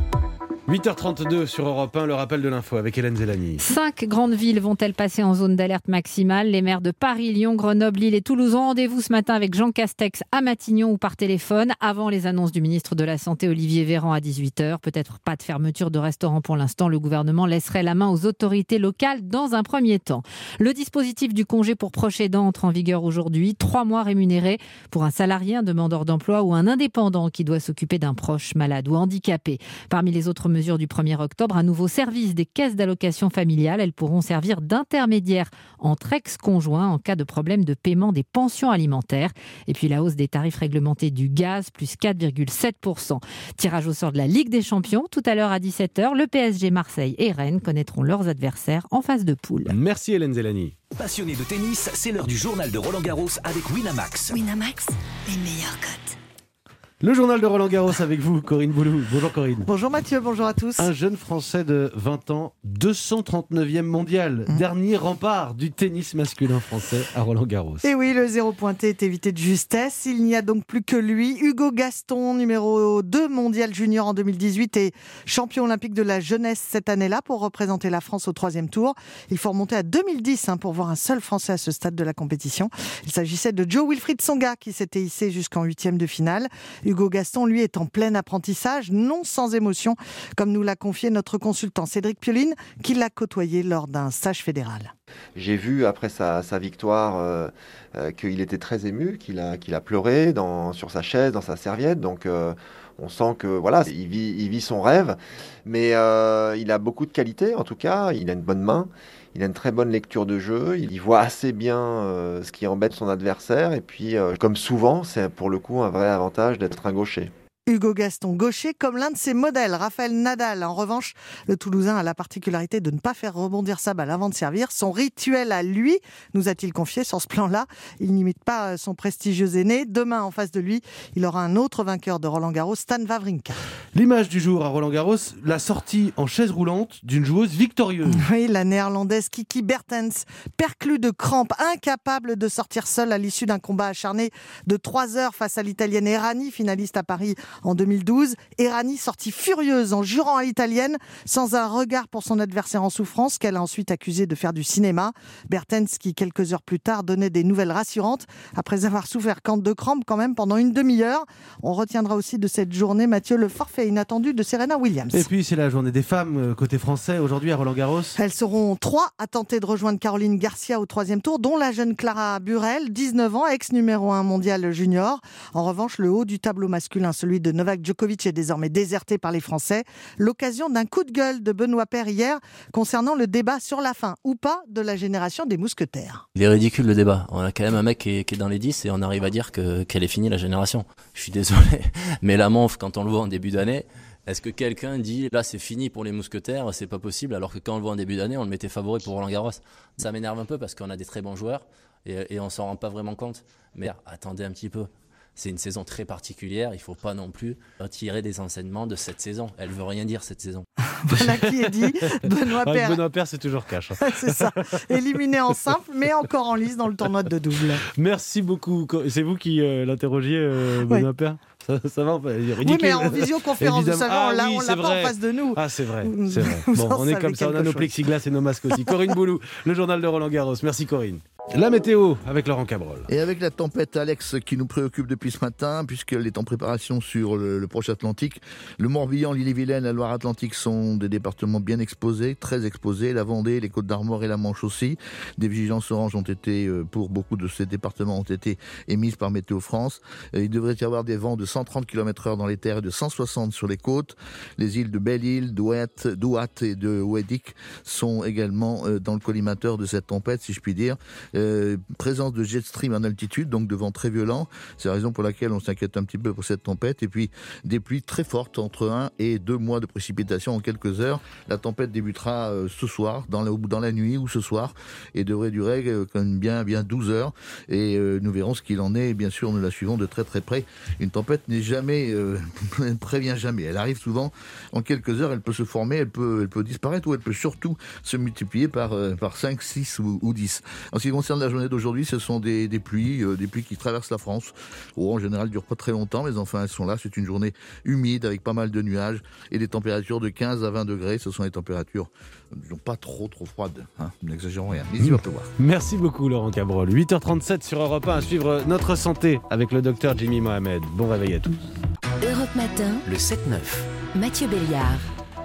huit heures trente-deux sur Europe un, le rappel de l'info avec Hélène Zellani. Cinq grandes villes vont-elles passer en zone d'alerte maximale? Les maires de Paris, Lyon, Grenoble, Lille et Toulouse ont rendez-vous ce matin avec Jean Castex à Matignon ou par téléphone, avant les annonces du ministre de la Santé Olivier Véran à dix-huit heures. Peut-être pas de fermeture de restaurants pour l'instant. Le gouvernement laisserait la main aux autorités locales dans un premier temps. Le dispositif du congé pour proche aidant entre en vigueur aujourd'hui. Trois mois rémunérés pour un salarié, un demandeur d'emploi ou un indépendant qui doit s'occuper d'un proche malade ou handicapé. Parmi les autres mesures du premier octobre, un nouveau service des caisses d'allocation familiale. Elles pourront servir d'intermédiaires entre ex-conjoints en cas de problème de paiement des pensions alimentaires. Et puis la hausse des tarifs réglementés du gaz, plus quatre virgule sept pour cent. Tirage au sort de la Ligue des Champions, tout à l'heure à dix-sept heures. Le P S G, Marseille et Rennes connaîtront leurs adversaires en phase de poule. Merci Hélène Zellani. Passionné de tennis, c'est l'heure du journal de Roland Garros avec Winamax. Winamax, les meilleurs cotes. Le journal de Roland Garros avec vous, Corinne Boulou. Bonjour Corinne. Bonjour Mathieu, bonjour à tous. Un jeune Français de vingt ans, deux cent trente-neuvième mondial, mmh. dernier rempart du tennis masculin français à Roland Garros. Et oui, le zéro pointé est évité de justesse. Il n'y a donc plus que lui. Hugo Gaston, numéro deux mondial junior en deux mille dix-huit et champion olympique de la jeunesse cette année-là pour représenter la France au troisième tour. Il faut remonter à deux mille dix hein, pour voir un seul Français à ce stade de la compétition. Il s'agissait de Jo-Wilfried Tsonga qui s'était hissé jusqu'en huitième de finale. Hugo Gaston, lui, est en plein apprentissage, non sans émotion, comme nous l'a confié notre consultant Cédric Pioline, qui l'a côtoyé lors d'un stage fédéral. J'ai vu après sa, sa victoire euh, euh, qu'il était très ému, qu'il a, qu'il a pleuré dans, sur sa chaise, dans sa serviette, donc euh, on sent que voilà, il vit, il vit son rêve, mais euh, il a beaucoup de qualités en tout cas, il a une bonne main. Il a une très bonne lecture de jeu, il voit assez bien euh, ce qui embête son adversaire et puis euh, comme souvent, c'est pour le coup un vrai avantage d'être un gaucher. Hugo Gaston, gaucher comme l'un de ses modèles, Rafael Nadal. En revanche, le Toulousain a la particularité de ne pas faire rebondir sa balle avant de servir. Son rituel à lui, nous a-t-il confié sur ce plan-là. Il n'imite pas son prestigieux aîné. Demain, en face de lui, il aura un autre vainqueur de Roland Garros, Stan Wawrinka. L'image du jour à Roland Garros, la sortie en chaise roulante d'une joueuse victorieuse. Oui, la néerlandaise Kiki Bertens, perclue de crampes, incapable de sortir seule à l'issue d'un combat acharné de trois heures face à l'italienne Errani, finaliste à Paris en deux mille douze. Errani sortie furieuse en jurant à l'italienne, sans un regard pour son adversaire en souffrance, qu'elle a ensuite accusé de faire du cinéma. Bertens qui, quelques heures plus tard, donnait des nouvelles rassurantes, après avoir souffert de crampes quand même pendant une demi-heure. On retiendra aussi de cette journée, Mathieu, le forfait inattendu de Serena Williams. Et puis c'est la journée des femmes, côté français, aujourd'hui à Roland-Garros. Elles seront trois à tenter de rejoindre Caroline Garcia au troisième tour, dont la jeune Clara Burel, dix-neuf ans, ex-numéro un mondial junior. En revanche, le haut du tableau masculin, celui de Novak Djokovic est désormais désertée par les Français. L'occasion d'un coup de gueule de Benoît Paire hier concernant le débat sur la fin ou pas de la génération des mousquetaires. Il est ridicule le débat. On a quand même un mec qui est, qui est dans les dix et on arrive à dire que, qu'elle est finie la génération. Je suis désolé, mais la Monf, quand on le voit en début d'année, est-ce que quelqu'un dit là c'est fini pour les mousquetaires, c'est pas possible, alors que quand on le voit en début d'année, on le mettait favori pour Roland Garros. Ça m'énerve un peu parce qu'on a des très bons joueurs et, et on s'en rend pas vraiment compte. Mais attendez un petit peu. C'est une saison très particulière, il ne faut pas non plus tirer des enseignements de cette saison. Elle ne veut rien dire, cette saison. Voilà qui est dit. Benoît Paire. Benoît Paire, c'est toujours cash. C'est ça. Éliminé en simple, mais encore en lice dans le tournoi de double. Merci beaucoup. C'est vous qui euh, l'interrogiez, euh, Benoît oui. Paire ça, ça va, ridicule. Oui, mais en visioconférence, vous savez, on l'a, oui, on l'a pas en face de nous. Ah, c'est vrai, c'est vrai. Bon, on est comme ça, on a nos plexiglas et nos masques aussi. Corinne Boulou, le journal de Roland Garros. Merci Corinne. La météo avec Laurent Cabrol. Et avec la tempête Alex qui nous préoccupe depuis ce matin, puisqu'elle est en préparation sur le, le proche Atlantique. Le Morbihan, l'Ille-et-Vilaine, la Loire-Atlantique sont des départements bien exposés, très exposés. La Vendée, les Côtes-d'Armor et la Manche aussi. Des vigilances oranges ont été, pour beaucoup de ces départements, ont été émises par Météo France. Il devrait y avoir des vents de cent trente kilomètres heure dans les terres et de cent soixante sur les côtes. Les îles de Belle-Île, d'Ouat, d'Ouat et de Ouédic sont également dans le collimateur de cette tempête, si je puis dire. Euh, présence de jet stream en altitude, donc de vent très violent. C'est la raison pour laquelle on s'inquiète un petit peu pour cette tempête. Et puis des pluies très fortes, entre un et deux mois de précipitation en quelques heures. La tempête débutera euh, ce soir, dans la, dans la nuit ou ce soir, et devrait durer euh, quand même bien, bien douze heures. Et euh, nous verrons ce qu'il en est. Bien sûr, nous la suivons de très très près. Une tempête n'est jamais, euh, elle ne prévient jamais. Elle arrive souvent en quelques heures. Elle peut se former, elle peut, elle peut disparaître, ou elle peut surtout se multiplier par, euh, par cinq, six ou, ou dix. En ce qui concerne la journée d'aujourd'hui, ce sont des, des pluies, euh, des pluies qui traversent la France. Oh, en général, elles ne durent pas très longtemps, mais enfin, elles sont là. C'est une journée humide avec pas mal de nuages et des températures de quinze à vingt degrés. Ce sont des températures non pas trop trop froides. Hein, n'exagérons rien. Mais il va pleuvoir. Merci beaucoup, Laurent Cabrol. huit heures trente-sept sur Europe un à suivre Notre Santé avec le docteur Jimmy Mohamed. Bon réveil à tous. Europe Matin, le sept neuf. Mathieu Béliard.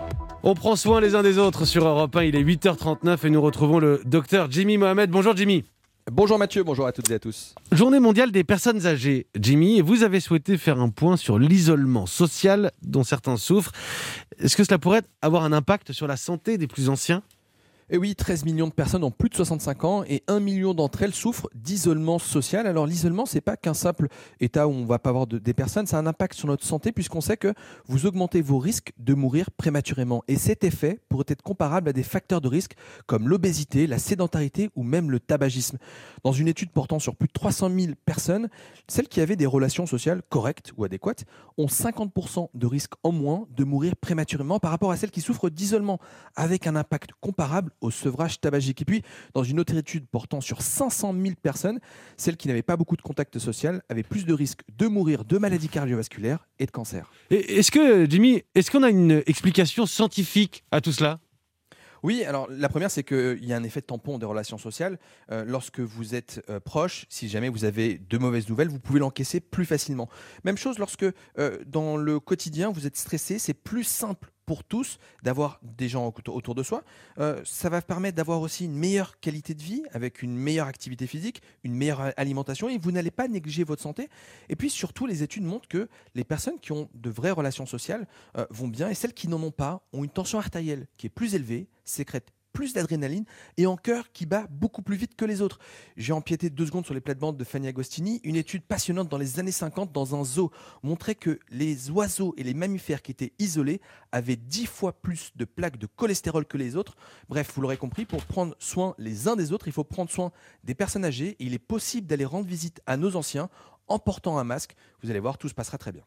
On prend soin les uns des autres sur Europe un. Il est huit heures trente-neuf et nous retrouvons le docteur Jimmy Mohamed. Bonjour Jimmy. Bonjour Mathieu, bonjour à toutes et à tous. Journée mondiale des personnes âgées, Jimmy, et vous avez souhaité faire un point sur l'isolement social dont certains souffrent. Est-ce que cela pourrait avoir un impact sur la santé des plus anciens ? Et oui, treize millions de personnes ont plus de soixante-cinq ans et un million d'entre elles souffrent d'isolement social. Alors l'isolement, c'est pas qu'un simple état où on va pas avoir de, des personnes, ça a un impact sur notre santé puisqu'on sait que vous augmentez vos risques de mourir prématurément. Et cet effet pourrait être comparable à des facteurs de risque comme l'obésité, la sédentarité ou même le tabagisme. Dans une étude portant sur plus de trois cent mille personnes, celles qui avaient des relations sociales correctes ou adéquates ont cinquante pour cent de risque en moins de mourir prématurément par rapport à celles qui souffrent d'isolement, avec un impact comparable au sevrage tabagique. Et puis, dans une autre étude portant sur cinq cent mille personnes, celles qui n'avaient pas beaucoup de contact social avaient plus de risques de mourir de maladies cardiovasculaires et de cancer. Et est-ce que, Jimmy, est-ce qu'on a une explication scientifique à tout cela ? Oui, alors la première, c'est qu'il y a un effet tampon des relations sociales. Euh, lorsque vous êtes euh, proche, si jamais vous avez de mauvaises nouvelles, vous pouvez l'encaisser plus facilement. Même chose lorsque, euh, dans le quotidien, vous êtes stressé, c'est plus simple pour tous d'avoir des gens autour de soi. Euh, ça va permettre d'avoir aussi une meilleure qualité de vie avec une meilleure activité physique, une meilleure alimentation et vous n'allez pas négliger votre santé. Et puis surtout, les études montrent que les personnes qui ont de vraies relations sociales euh, vont bien et celles qui n'en ont pas ont une tension artérielle qui est plus élevée, sécrètent plus d'adrénaline et un cœur qui bat beaucoup plus vite que les autres. J'ai empiété deux secondes sur les plates-bandes de Fanny Agostini. Une étude passionnante dans les années cinquante dans un zoo montrait que les oiseaux et les mammifères qui étaient isolés avaient dix fois plus de plaques de cholestérol que les autres. Bref, vous l'aurez compris, pour prendre soin les uns des autres, il faut prendre soin des personnes âgées et il est possible d'aller rendre visite à nos anciens en portant un masque. Vous allez voir, tout se passera très bien.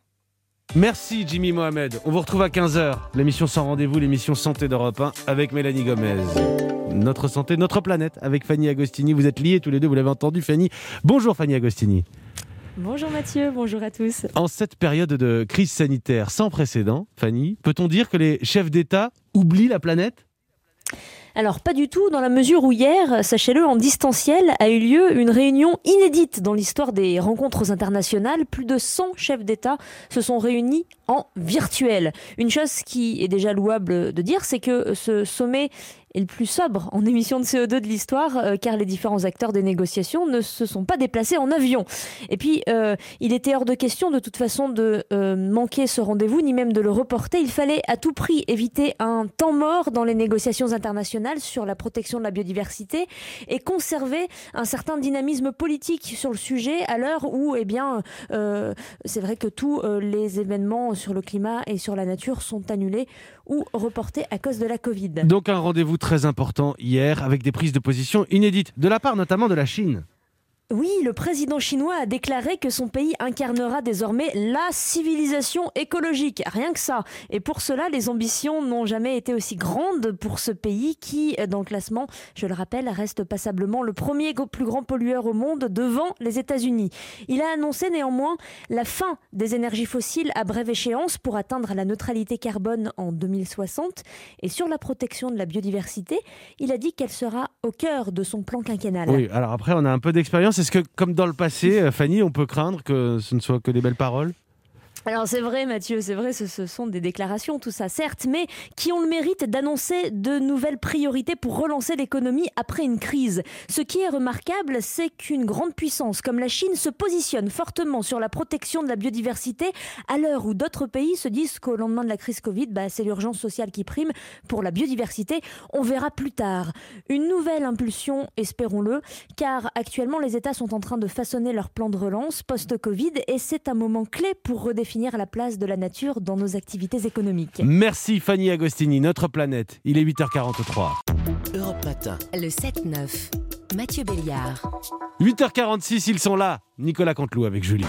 Merci Jimmy Mohamed. On vous retrouve à quinze heures. L'émission Sans Rendez-vous, l'émission Santé d'Europe un avec Mélanie Gomez. Notre santé, notre planète avec Fanny Agostini. Vous êtes liés tous les deux, vous l'avez entendu Fanny. Bonjour Fanny Agostini. Bonjour Mathieu, bonjour à tous. En cette période de crise sanitaire sans précédent, Fanny, peut-on dire que les chefs d'État oublient la planète ? Alors pas du tout, dans la mesure où hier, sachez-le, en distanciel a eu lieu une réunion inédite dans l'histoire des rencontres internationales. Plus de cent chefs d'État se sont réunis en virtuel. Une chose qui est déjà louable de dire, c'est que ce sommet est le plus sobre en émissions de C O deux de l'histoire, euh, car les différents acteurs des négociations ne se sont pas déplacés en avion. Et puis, euh, il était hors de question de toute façon de euh, manquer ce rendez-vous, ni même de le reporter. Il fallait à tout prix éviter un temps mort dans les négociations internationales sur la protection de la biodiversité et conserver un certain dynamisme politique sur le sujet à l'heure où, eh bien, euh, c'est vrai que tous euh, les événements sur le climat et sur la nature sont annulés ou reportés à cause de la Covid. Donc un rendez-vous très important hier avec des prises de position inédites, de la part notamment de la Chine. Oui, le président chinois a déclaré que son pays incarnera désormais la civilisation écologique, rien que ça. Et pour cela, les ambitions n'ont jamais été aussi grandes pour ce pays qui, dans le classement, je le rappelle, reste passablement le premier plus grand pollueur au monde devant les États-Unis. Il a annoncé néanmoins la fin des énergies fossiles à brève échéance pour atteindre la neutralité carbone en deux mille soixante. Et sur la protection de la biodiversité, il a dit qu'elle sera au cœur de son plan quinquennal. Oui, alors après, on a un peu d'expérience. Est-ce que, comme dans le passé, Fanny, on peut craindre que ce ne soit que des belles paroles ? Alors c'est vrai Mathieu, c'est vrai, ce, ce sont des déclarations, tout ça certes, mais qui ont le mérite d'annoncer de nouvelles priorités pour relancer l'économie après une crise. Ce qui est remarquable, c'est qu'une grande puissance comme la Chine se positionne fortement sur la protection de la biodiversité à l'heure où d'autres pays se disent qu'au lendemain de la crise Covid, bah, c'est l'urgence sociale qui prime. Pour la biodiversité, on verra plus tard. Une nouvelle impulsion, espérons-le, car actuellement les États sont en train de façonner leur plan de relance post-Covid et c'est un moment clé pour redéfinir la place de la nature dans nos activités économiques. Merci Fanny Agostini, notre planète. Il est huit heures quarante-trois. Europe Matin. Le sept neuf. Mathieu Béliard. huit heures quarante-six, ils sont là. Nicolas Canteloup avec Julie.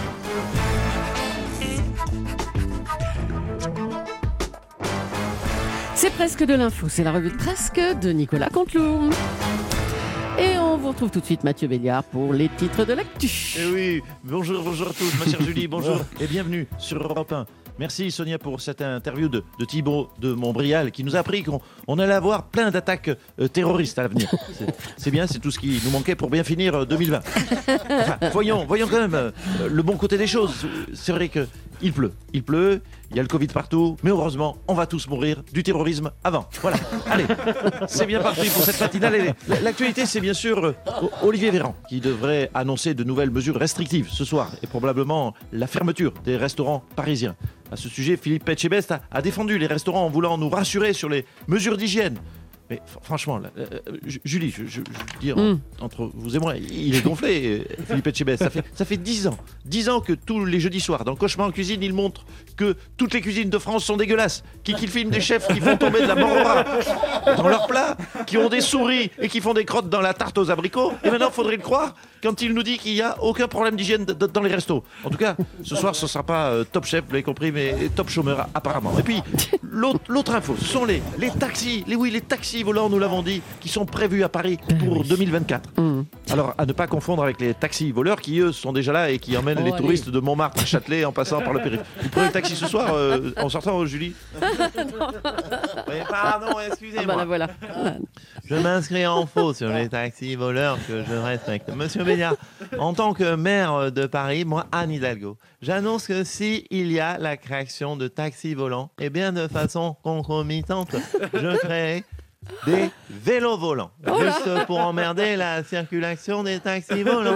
C'est presque de l'info, c'est la revue de presque de Nicolas Canteloup. Et on vous retrouve tout de suite Mathieu Béliard pour les titres de l'actu. Eh oui, bonjour, bonjour à tous, ma chère Julie, bonjour et bienvenue sur Europe un. Merci Sonia pour cette interview de, de Thibaut de Montbrial qui nous a appris qu'on on allait avoir plein d'attaques euh, terroristes à l'avenir. C'est, c'est bien, c'est tout ce qui nous manquait pour bien finir euh, deux mille vingt. Enfin, voyons, voyons quand même euh, le bon côté des choses. C'est vrai que il pleut, il pleut, il y a le Covid partout, mais heureusement, on va tous mourir du terrorisme avant. Voilà, allez, c'est bien parti pour cette matinale. Allez, l'actualité, c'est bien sûr euh, Olivier Véran qui devrait annoncer de nouvelles mesures restrictives ce soir et probablement la fermeture des restaurants parisiens. À ce sujet, Philippe Etchebest a, a défendu les restaurants en voulant nous rassurer sur les mesures d'hygiène. Mais franchement, là, euh, Julie, je, je, je veux dire, mm. entre vous et moi, il est gonflé, Philippe Etchebest. Ça fait, ça fait dix ans, dix ans que tous les jeudis soirs, dans Cauchemar en cuisine, il montre que toutes les cuisines de France sont dégueulasses, qu'il, qu'il filme des chefs qui font tomber de la mort au rat dans leurs plats, qui ont des souris et qui font des crottes dans la tarte aux abricots. Et maintenant, il faudrait le croire quand il nous dit qu'il n'y a aucun problème d'hygiène d- d- dans les restos. En tout cas, ce soir, ce ne sera pas euh, top chef, vous l'avez compris, mais top chômeur apparemment. Et puis, l'autre, l'autre info, ce sont les, les taxis, les, oui, les taxis volants, nous l'avons dit, qui sont prévus à Paris pour deux mille vingt-quatre. Mmh. Alors, à ne pas confondre avec les taxis voleurs qui, eux, sont déjà là et qui emmènent oh, les allez. touristes de Montmartre à Châtelet en passant par le périph'. Vous prenez le taxi ce soir, euh, en sortant, Julie? Mais pardon, excusez-moi. Ah bah là, voilà. Je m'inscris en faux sur les taxis voleurs que je respecte. Monsieur Béliard, en tant que maire de Paris, moi, Anne Hidalgo, j'annonce que s'il y a la création de taxis volants, eh bien, de façon concomitante, je créerai des vélos volants, oh juste pour emmerder la circulation des taxis volants.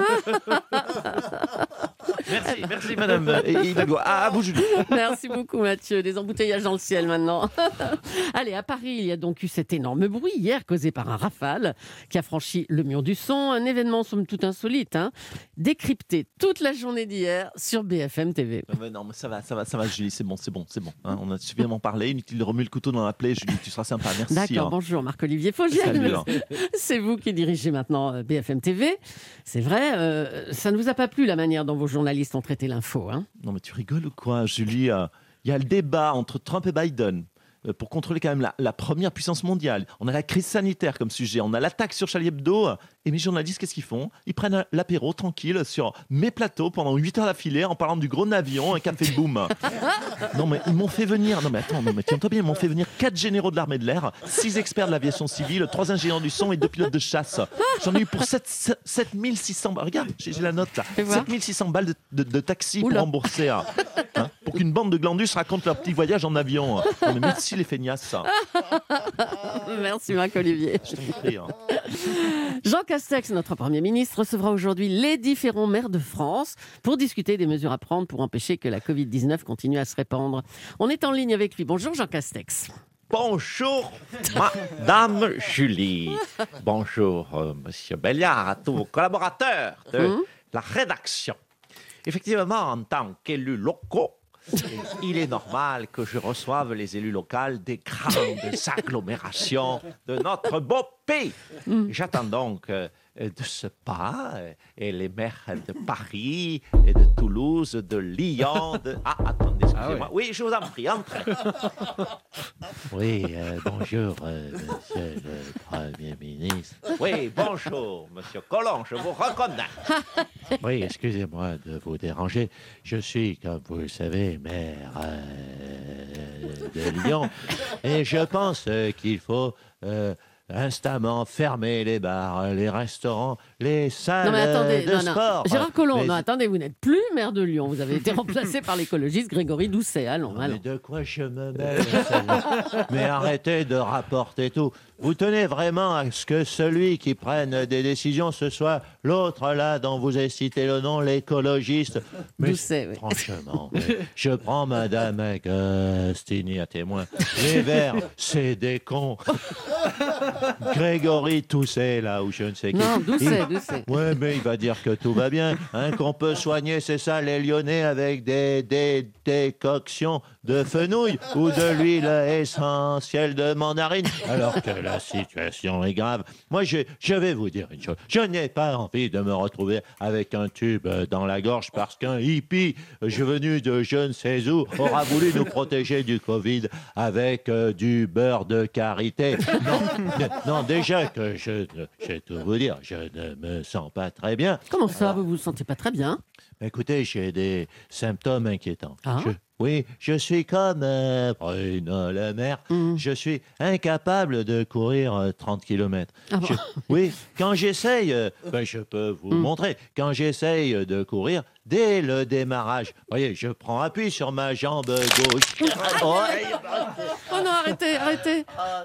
Merci, merci madame Hidalgo. Ah, à vous Julie. Merci beaucoup Mathieu. Des embouteillages dans le ciel maintenant. Allez, à Paris, il y a donc eu cet énorme bruit hier causé par un rafale qui a franchi le mur du son. Un événement somme toute insolite, hein, décrypté toute la journée d'hier sur B F M T V. Non mais, non, mais ça va, ça va, ça va Julie, c'est bon, c'est bon, c'est bon. Hein, on a suffisamment parlé. Inutile de remuer le couteau dans la plaie. Julie, tu seras sympa. Merci. D'accord, hein. Bonjour Marc-Olivier Fogiel. C'est vous qui dirigez maintenant B F M T V. C'est vrai, euh, ça ne vous a pas plu la manière dont vos journalistes ont traité l'info, hein? Non mais tu rigoles ou quoi, Julie? Il y a le débat entre Trump et Biden. euh, pour contrôler quand même la, la première puissance mondiale. On a la crise sanitaire comme sujet, on a l'attaque sur Charlie Hebdo. Et mes journalistes, qu'est-ce qu'ils font? Ils prennent l'apéro tranquille sur mes plateaux pendant huit heures d'affilée en parlant du gros avion, un café boom. Non mais ils m'ont fait venir, non mais attends, non mais tiens-toi bien, ils m'ont fait venir quatre généraux de l'armée de l'air, six experts de l'aviation civile, trois ingénieurs du son et deux pilotes de chasse. J'en ai eu pour sept mille six cents balles. Regarde, j'ai j'ai la note là. sept mille six cents balles de, de, de taxi pour rembourser. Hein, hein, pour qu'une bande de glandus raconte leur petit voyage en avion. Non mais merci les feignasses. Merci Marc-Olivier. Je t'en prie. Hein. Jean Castex, notre Premier ministre, recevra aujourd'hui les différents maires de France pour discuter des mesures à prendre pour empêcher que la covid dix-neuf continue à se répandre. On est en ligne avec lui. Bonjour Jean Castex. Bonjour, Madame Julie. Bonjour, euh, Monsieur Béliard, à tous vos collaborateurs de mmh. la rédaction. Effectivement, en tant qu'élus locaux, il est normal que je reçoive les élus locaux des grandes agglomérations de notre beau pays. Mmh. J'attends donc euh, de ce pas euh, et les maires de Paris et de Toulouse, de Lyon, de... Ah, attendez, excusez-moi. Ah oui. oui, je vous en prie, entrez. Oui, euh, bonjour, euh, Monsieur le Premier ministre. Oui, bonjour, Monsieur Collomb, je vous reconnais. Oui, excusez-moi de vous déranger. Je suis, comme vous le savez, maire euh, de Lyon et je pense euh, qu'il faut... Euh, instamment fermer les bars, les restaurants, les salles non mais attendez, de non, sport. Non. Gérard Collomb, mais... non, attendez, vous n'êtes plus maire de Lyon. Vous avez été remplacé par l'écologiste Grégory Doucet. Allons, non, allons. Mais de quoi je me mêle? Mais arrêtez de rapporter tout. Vous tenez vraiment à ce que celui qui prenne des décisions, ce soit l'autre là dont vous avez cité le nom, l'écologiste. Mais Doucet, oui. Franchement, je prends Madame Agostini à témoin. Les Verts, c'est des cons. Grégory Doucet, là, ou je ne sais qui. Non, Doucet, il... Doucet. Ouais, mais il va dire que tout va bien, hein, qu'on peut soigner, c'est ça, les Lyonnais avec des, des décoctions de fenouil ou de l'huile essentielle de mandarine, alors que la situation est grave. Moi, je, je vais vous dire une chose. Je n'ai pas envie de me retrouver avec un tube dans la gorge parce qu'un hippie venu de je ne sais où aura voulu nous protéger du Covid avec euh, du beurre de karité. Non, non, déjà que je, je vais tout vous dire, je ne me sens pas très bien. Comment ça, vous vous sentez pas très bien? Écoutez, j'ai des symptômes inquiétants. Ah. Je, oui, je suis comme euh, Bruno Le Maire. Mmh. Je suis incapable de courir euh, trente kilomètres. Ah bon? Je, oui, quand j'essaye, euh, ben, je peux vous mmh. montrer, quand j'essaye de courir, dès le démarrage, voyez, je prends appui sur ma jambe gauche. Oh, oh non, arrêtez, arrêtez.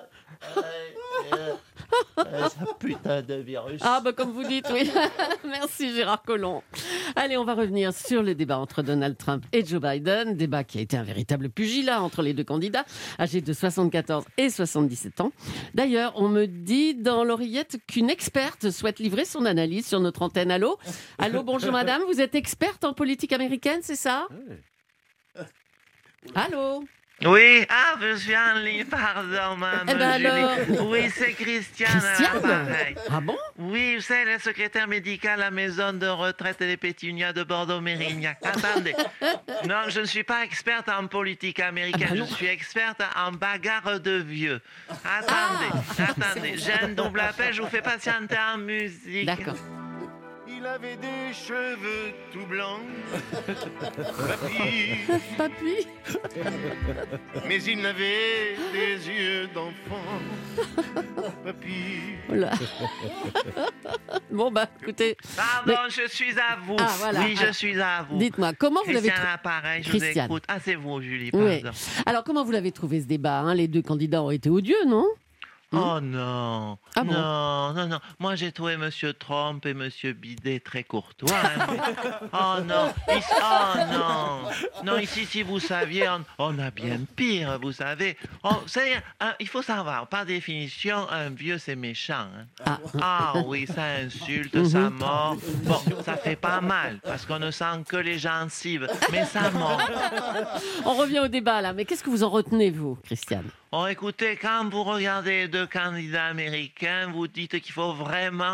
Euh, ce putain de virus. Ah bah comme vous dites, oui. Merci Gérard Collomb. Allez, on va revenir sur le débat entre Donald Trump et Joe Biden. Débat qui a été un véritable pugilat entre les deux candidats, âgés de soixante-quatorze et soixante-dix-sept ans. D'ailleurs, on me dit dans l'oreillette qu'une experte souhaite livrer son analyse sur notre antenne. Allô? Allô, bonjour madame, vous êtes experte en politique américaine, c'est ça? Allô? Oui, ah, je suis en ligne, pardon, maman. Eh ben alors... Oui, c'est Christiane. Christiane? Ah bon? Oui, c'est le secrétaire médical à la maison de retraite des Pétunias de Bordeaux-Mérignac. Attendez. Non, je ne suis pas experte en politique américaine, ah ben je suis experte en bagarre de vieux. Attendez, ah, attendez, j'ai un double appel, je vous fais patienter en musique. D'accord. Il avait des cheveux tout blancs, papy, papy. Mais il n'avait des yeux d'enfant, papy. Voilà. Bon bah écoutez. Pardon, mais... je suis à vous. Ah, voilà. Oui, je suis à vous. Dites-moi, comment vous l'avez trouvé? Christiane, pareil, je Christiane. vous écoute. Ah, c'est vous, Julie, pardon. Oui. Alors, comment vous l'avez trouvé ce débat, hein? Les deux candidats ont été odieux, non? Oh non, ah bon non, non, non. Moi, j'ai trouvé Monsieur Trump et Monsieur Bidet très courtois. Hein, mais... Oh non, ici... oh non, non, ici, si vous saviez, on, on a bien pire, vous savez. Oh, c'est, hein, il faut savoir, par définition, un vieux, c'est méchant. Hein. Ah. ah oui, ça insulte, mm-hmm. ça mord. Bon, ça fait pas mal, parce qu'on ne sent que les gencives, mais ça mord. On revient au débat, là. Mais qu'est-ce que vous en retenez, vous, Christiane? Oh, écoutez, quand vous regardez deux candidats américains, vous dites qu'il faut vraiment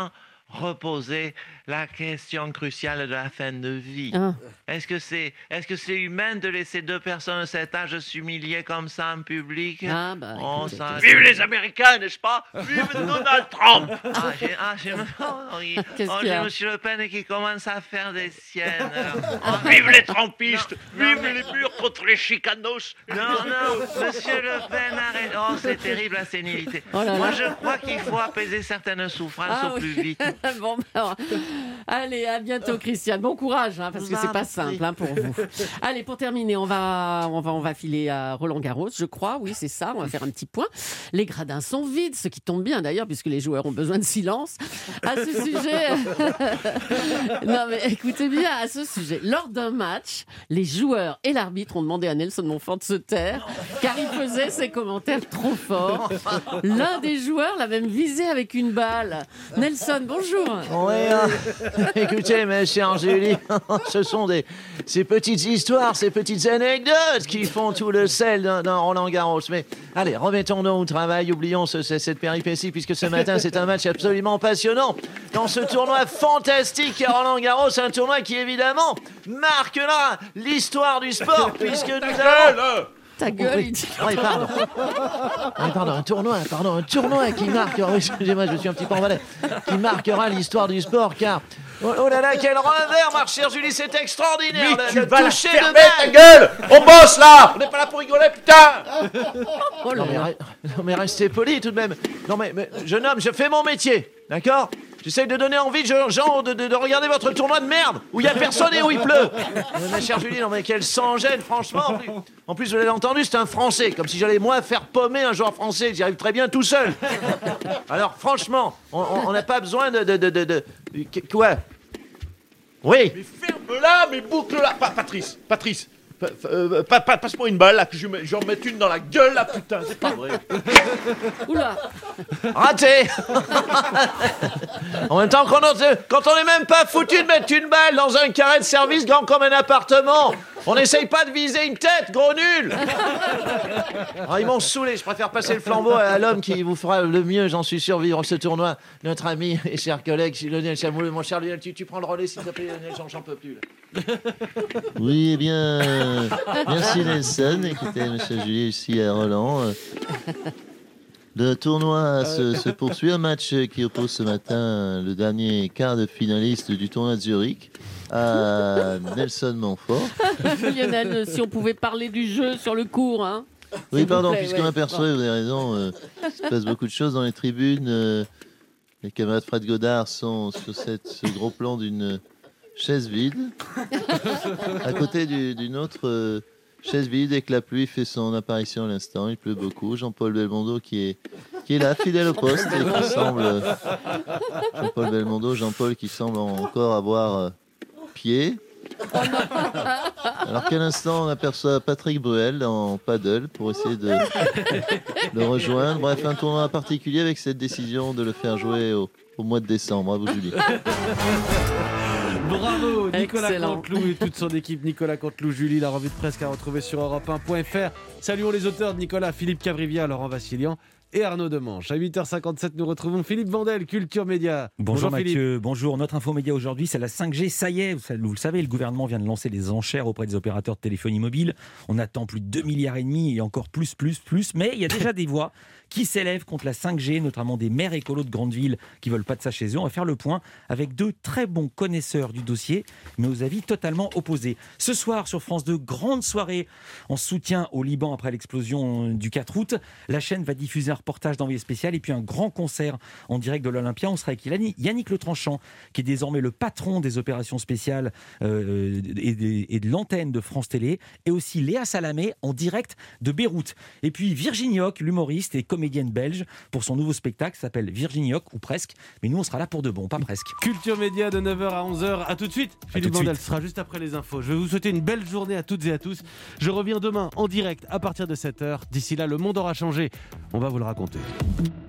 reposer la question cruciale de la fin de vie. Ah. Est-ce que c'est est-ce que c'est humain de laisser deux personnes de cet âge s'humilier comme ça en public? Ah, bah, Oh, écoutez, ça, qu'est-ce vive que- les Américains, n'est-ce pas? Vive Donald Trump! Ah, j'ai, ah, j'ai, oh, oui. Qu'est-ce Oh, qu'il y j'ai a Monsieur Le Pen qui commence à faire des siennes. Oh, vive les Trumpistes! Vive les murs contre les chicanos! Non, non, Monsieur Le Pen, arrête. Oh, c'est terrible la sénilité. Oh là Moi, là. je crois qu'il faut apaiser certaines souffrances Ah au plus oui. vite. Bon, bah, alors, allez, à bientôt, Christiane. Bon courage, hein, parce que Vous c'est en pas prie. simple hein, pour vous. Allez, pour terminer, on va, on va, on va filer à Roland Garros, je crois. Oui, c'est ça. On va faire un petit point. Les gradins sont vides, ce qui tombe bien d'ailleurs, puisque les joueurs ont besoin de silence. À ce sujet, non mais écoutez bien, à ce sujet, lors d'un match, les joueurs et l'arbitre ont demandé à Nelson Montfort de se taire, car il faisait ses commentaires trop forts. L'un des joueurs l'a même visé avec une balle. Nelson, bonjour. Oui, hein. Écoutez, mais chère Julie, ce sont des, ces petites histoires, ces petites anecdotes qui font tout le sel d'un d'un Roland Garros. Mais allez, remettons-nous au travail, oublions ce- ce- cette péripétie, puisque ce matin, c'est un match absolument passionnant. Dans ce tournoi fantastique qu'est Roland Garros, un tournoi qui, évidemment, marquera l'histoire du sport, puisque nous avons... Ta gueule, Oui. il dit. Oui, pardon. Oui, pardon, un tournoi, pardon, un tournoi qui marque, oh, excusez-moi, je suis un petit peu en valais, qui marquera l'histoire du sport, car, oh, oh là là, quel revers, ma chère Julie, c'est extraordinaire. Mais le- tu le vas la toucher de fermer, balle. ta gueule. On bosse, là. On n'est pas là pour rigoler, putain. Oh là Non mais, là. re- non, mais restez poli tout de même. Non mais, mais jeune homme, je fais mon métier, d'accord? J'essaye de donner envie de gens de, de- de regarder votre tournoi de merde où il n'y a personne et où il pleut. Mais ma chère Julie, non mais quel sang-gêne, franchement. En plus, en plus, vous l'avez entendu, c'est un Français. Comme si j'allais moi faire pommer un joueur français. J'y arrive très bien tout seul. Alors franchement, on- on on n'a pas besoin de, de, de, de- de- que- Quoi? Oui. Mais ferme-la, mais boucle-la. Pa- Patrice, Patrice, pa- euh, pa- pa- passe-moi une balle là, que je me- j'en mette une dans la gueule là, putain, c'est pas vrai. Oula. Raté. En même temps, quand on quand on n'est même pas foutu de mettre une balle dans un carré de service grand comme un appartement, on n'essaye pas de viser une tête, gros nul. Ah, ils m'ont saoulé, je préfère passer le flambeau à l'homme qui vous fera le mieux, j'en suis sûr, vivre ce tournoi. Notre ami et cher collègue, Lionel Chamouleux. Mon cher Lionel, tu, tu prends le relais s'il te plaît, Lionel, j'en- j'en peux plus. Là. Oui, eh bien, euh, merci Nelson. Écoutez, monsieur Julie, ici à Roland. euh, Le tournoi se, se poursuit. Un match qui oppose ce matin le dernier quart de finaliste du tournoi de Zurich à Nelson Montfort. Lionel, si on pouvait parler du jeu sur le cours, hein. Oui, S'il vous pardon, plaît, puisqu'on ouais. m'aperçoit, Bon. vous avez raison, euh, il se passe beaucoup de choses dans les tribunes. euh, les camarades Fred Godard sont sur cette, ce gros plan d'une chaise vide, à côté du- d'une autre euh, chaise vide, et que la pluie fait son apparition à l'instant. Il pleut beaucoup. Jean-Paul Belmondo qui est, qui est là, fidèle au poste, et qui semble... euh, Jean-Paul Belmondo, Jean-Paul qui semble encore avoir euh, pied. Alors qu'à l'instant, on aperçoit Patrick Bruel en paddle pour essayer de le rejoindre. Bref, un tournoi particulier avec cette décision de le faire jouer au, au mois de décembre. Bravo, Julie. Bravo Nicolas Excellent. Canteloup et toute son équipe. Nicolas Canteloup, Julie, la revue de presse à retrouver sur europe un point f r. Saluons les auteurs de Nicolas, Philippe Cabrivia, Laurent Vassilian et Arnaud Demanche. À huit heures cinquante-sept, nous retrouvons Philippe Vandel, Culture Média. Bonjour, Philippe. Mathieu, bonjour. Notre info média aujourd'hui, c'est la cinq G. Ça y est, vous, savez- vous le savez, le gouvernement vient de lancer les enchères auprès des opérateurs de téléphonie mobile. On attend plus de deux milliards et demi et encore plus, plus, plus. Mais il y a déjà des voix qui s'élèvent contre la cinq G, notamment des maires écolos de grandes villes qui veulent pas de ça chez eux. On va faire le point avec deux très bons connaisseurs du dossier, mais aux avis totalement opposés. Ce soir, sur France deux, grande soirée en soutien au Liban après l'explosion du quatre août. La chaîne va diffuser un reportage d'envoyé spécial et puis un grand concert en direct de l'Olympia. On sera avec Yannick Yannick Le Tranchant, qui est désormais le patron des opérations spéciales euh, et, des- et de l'antenne de France Télé, et aussi Léa Salamé en direct de Beyrouth. Et puis Virginie Hoc, l'humoriste et comédienne belge, pour son nouveau spectacle qui s'appelle Virginie Hoc, ou presque. Mais nous, on sera là pour de bon, pas presque. Culture Média de neuf heures à onze heures. A tout de suite. Philippe tout de Vandel suite. sera juste après les infos. Je vais vous souhaiter une belle journée à toutes et à tous. Je reviens demain en direct à partir de sept heures. D'ici là, le monde aura changé. On va vous le raconter.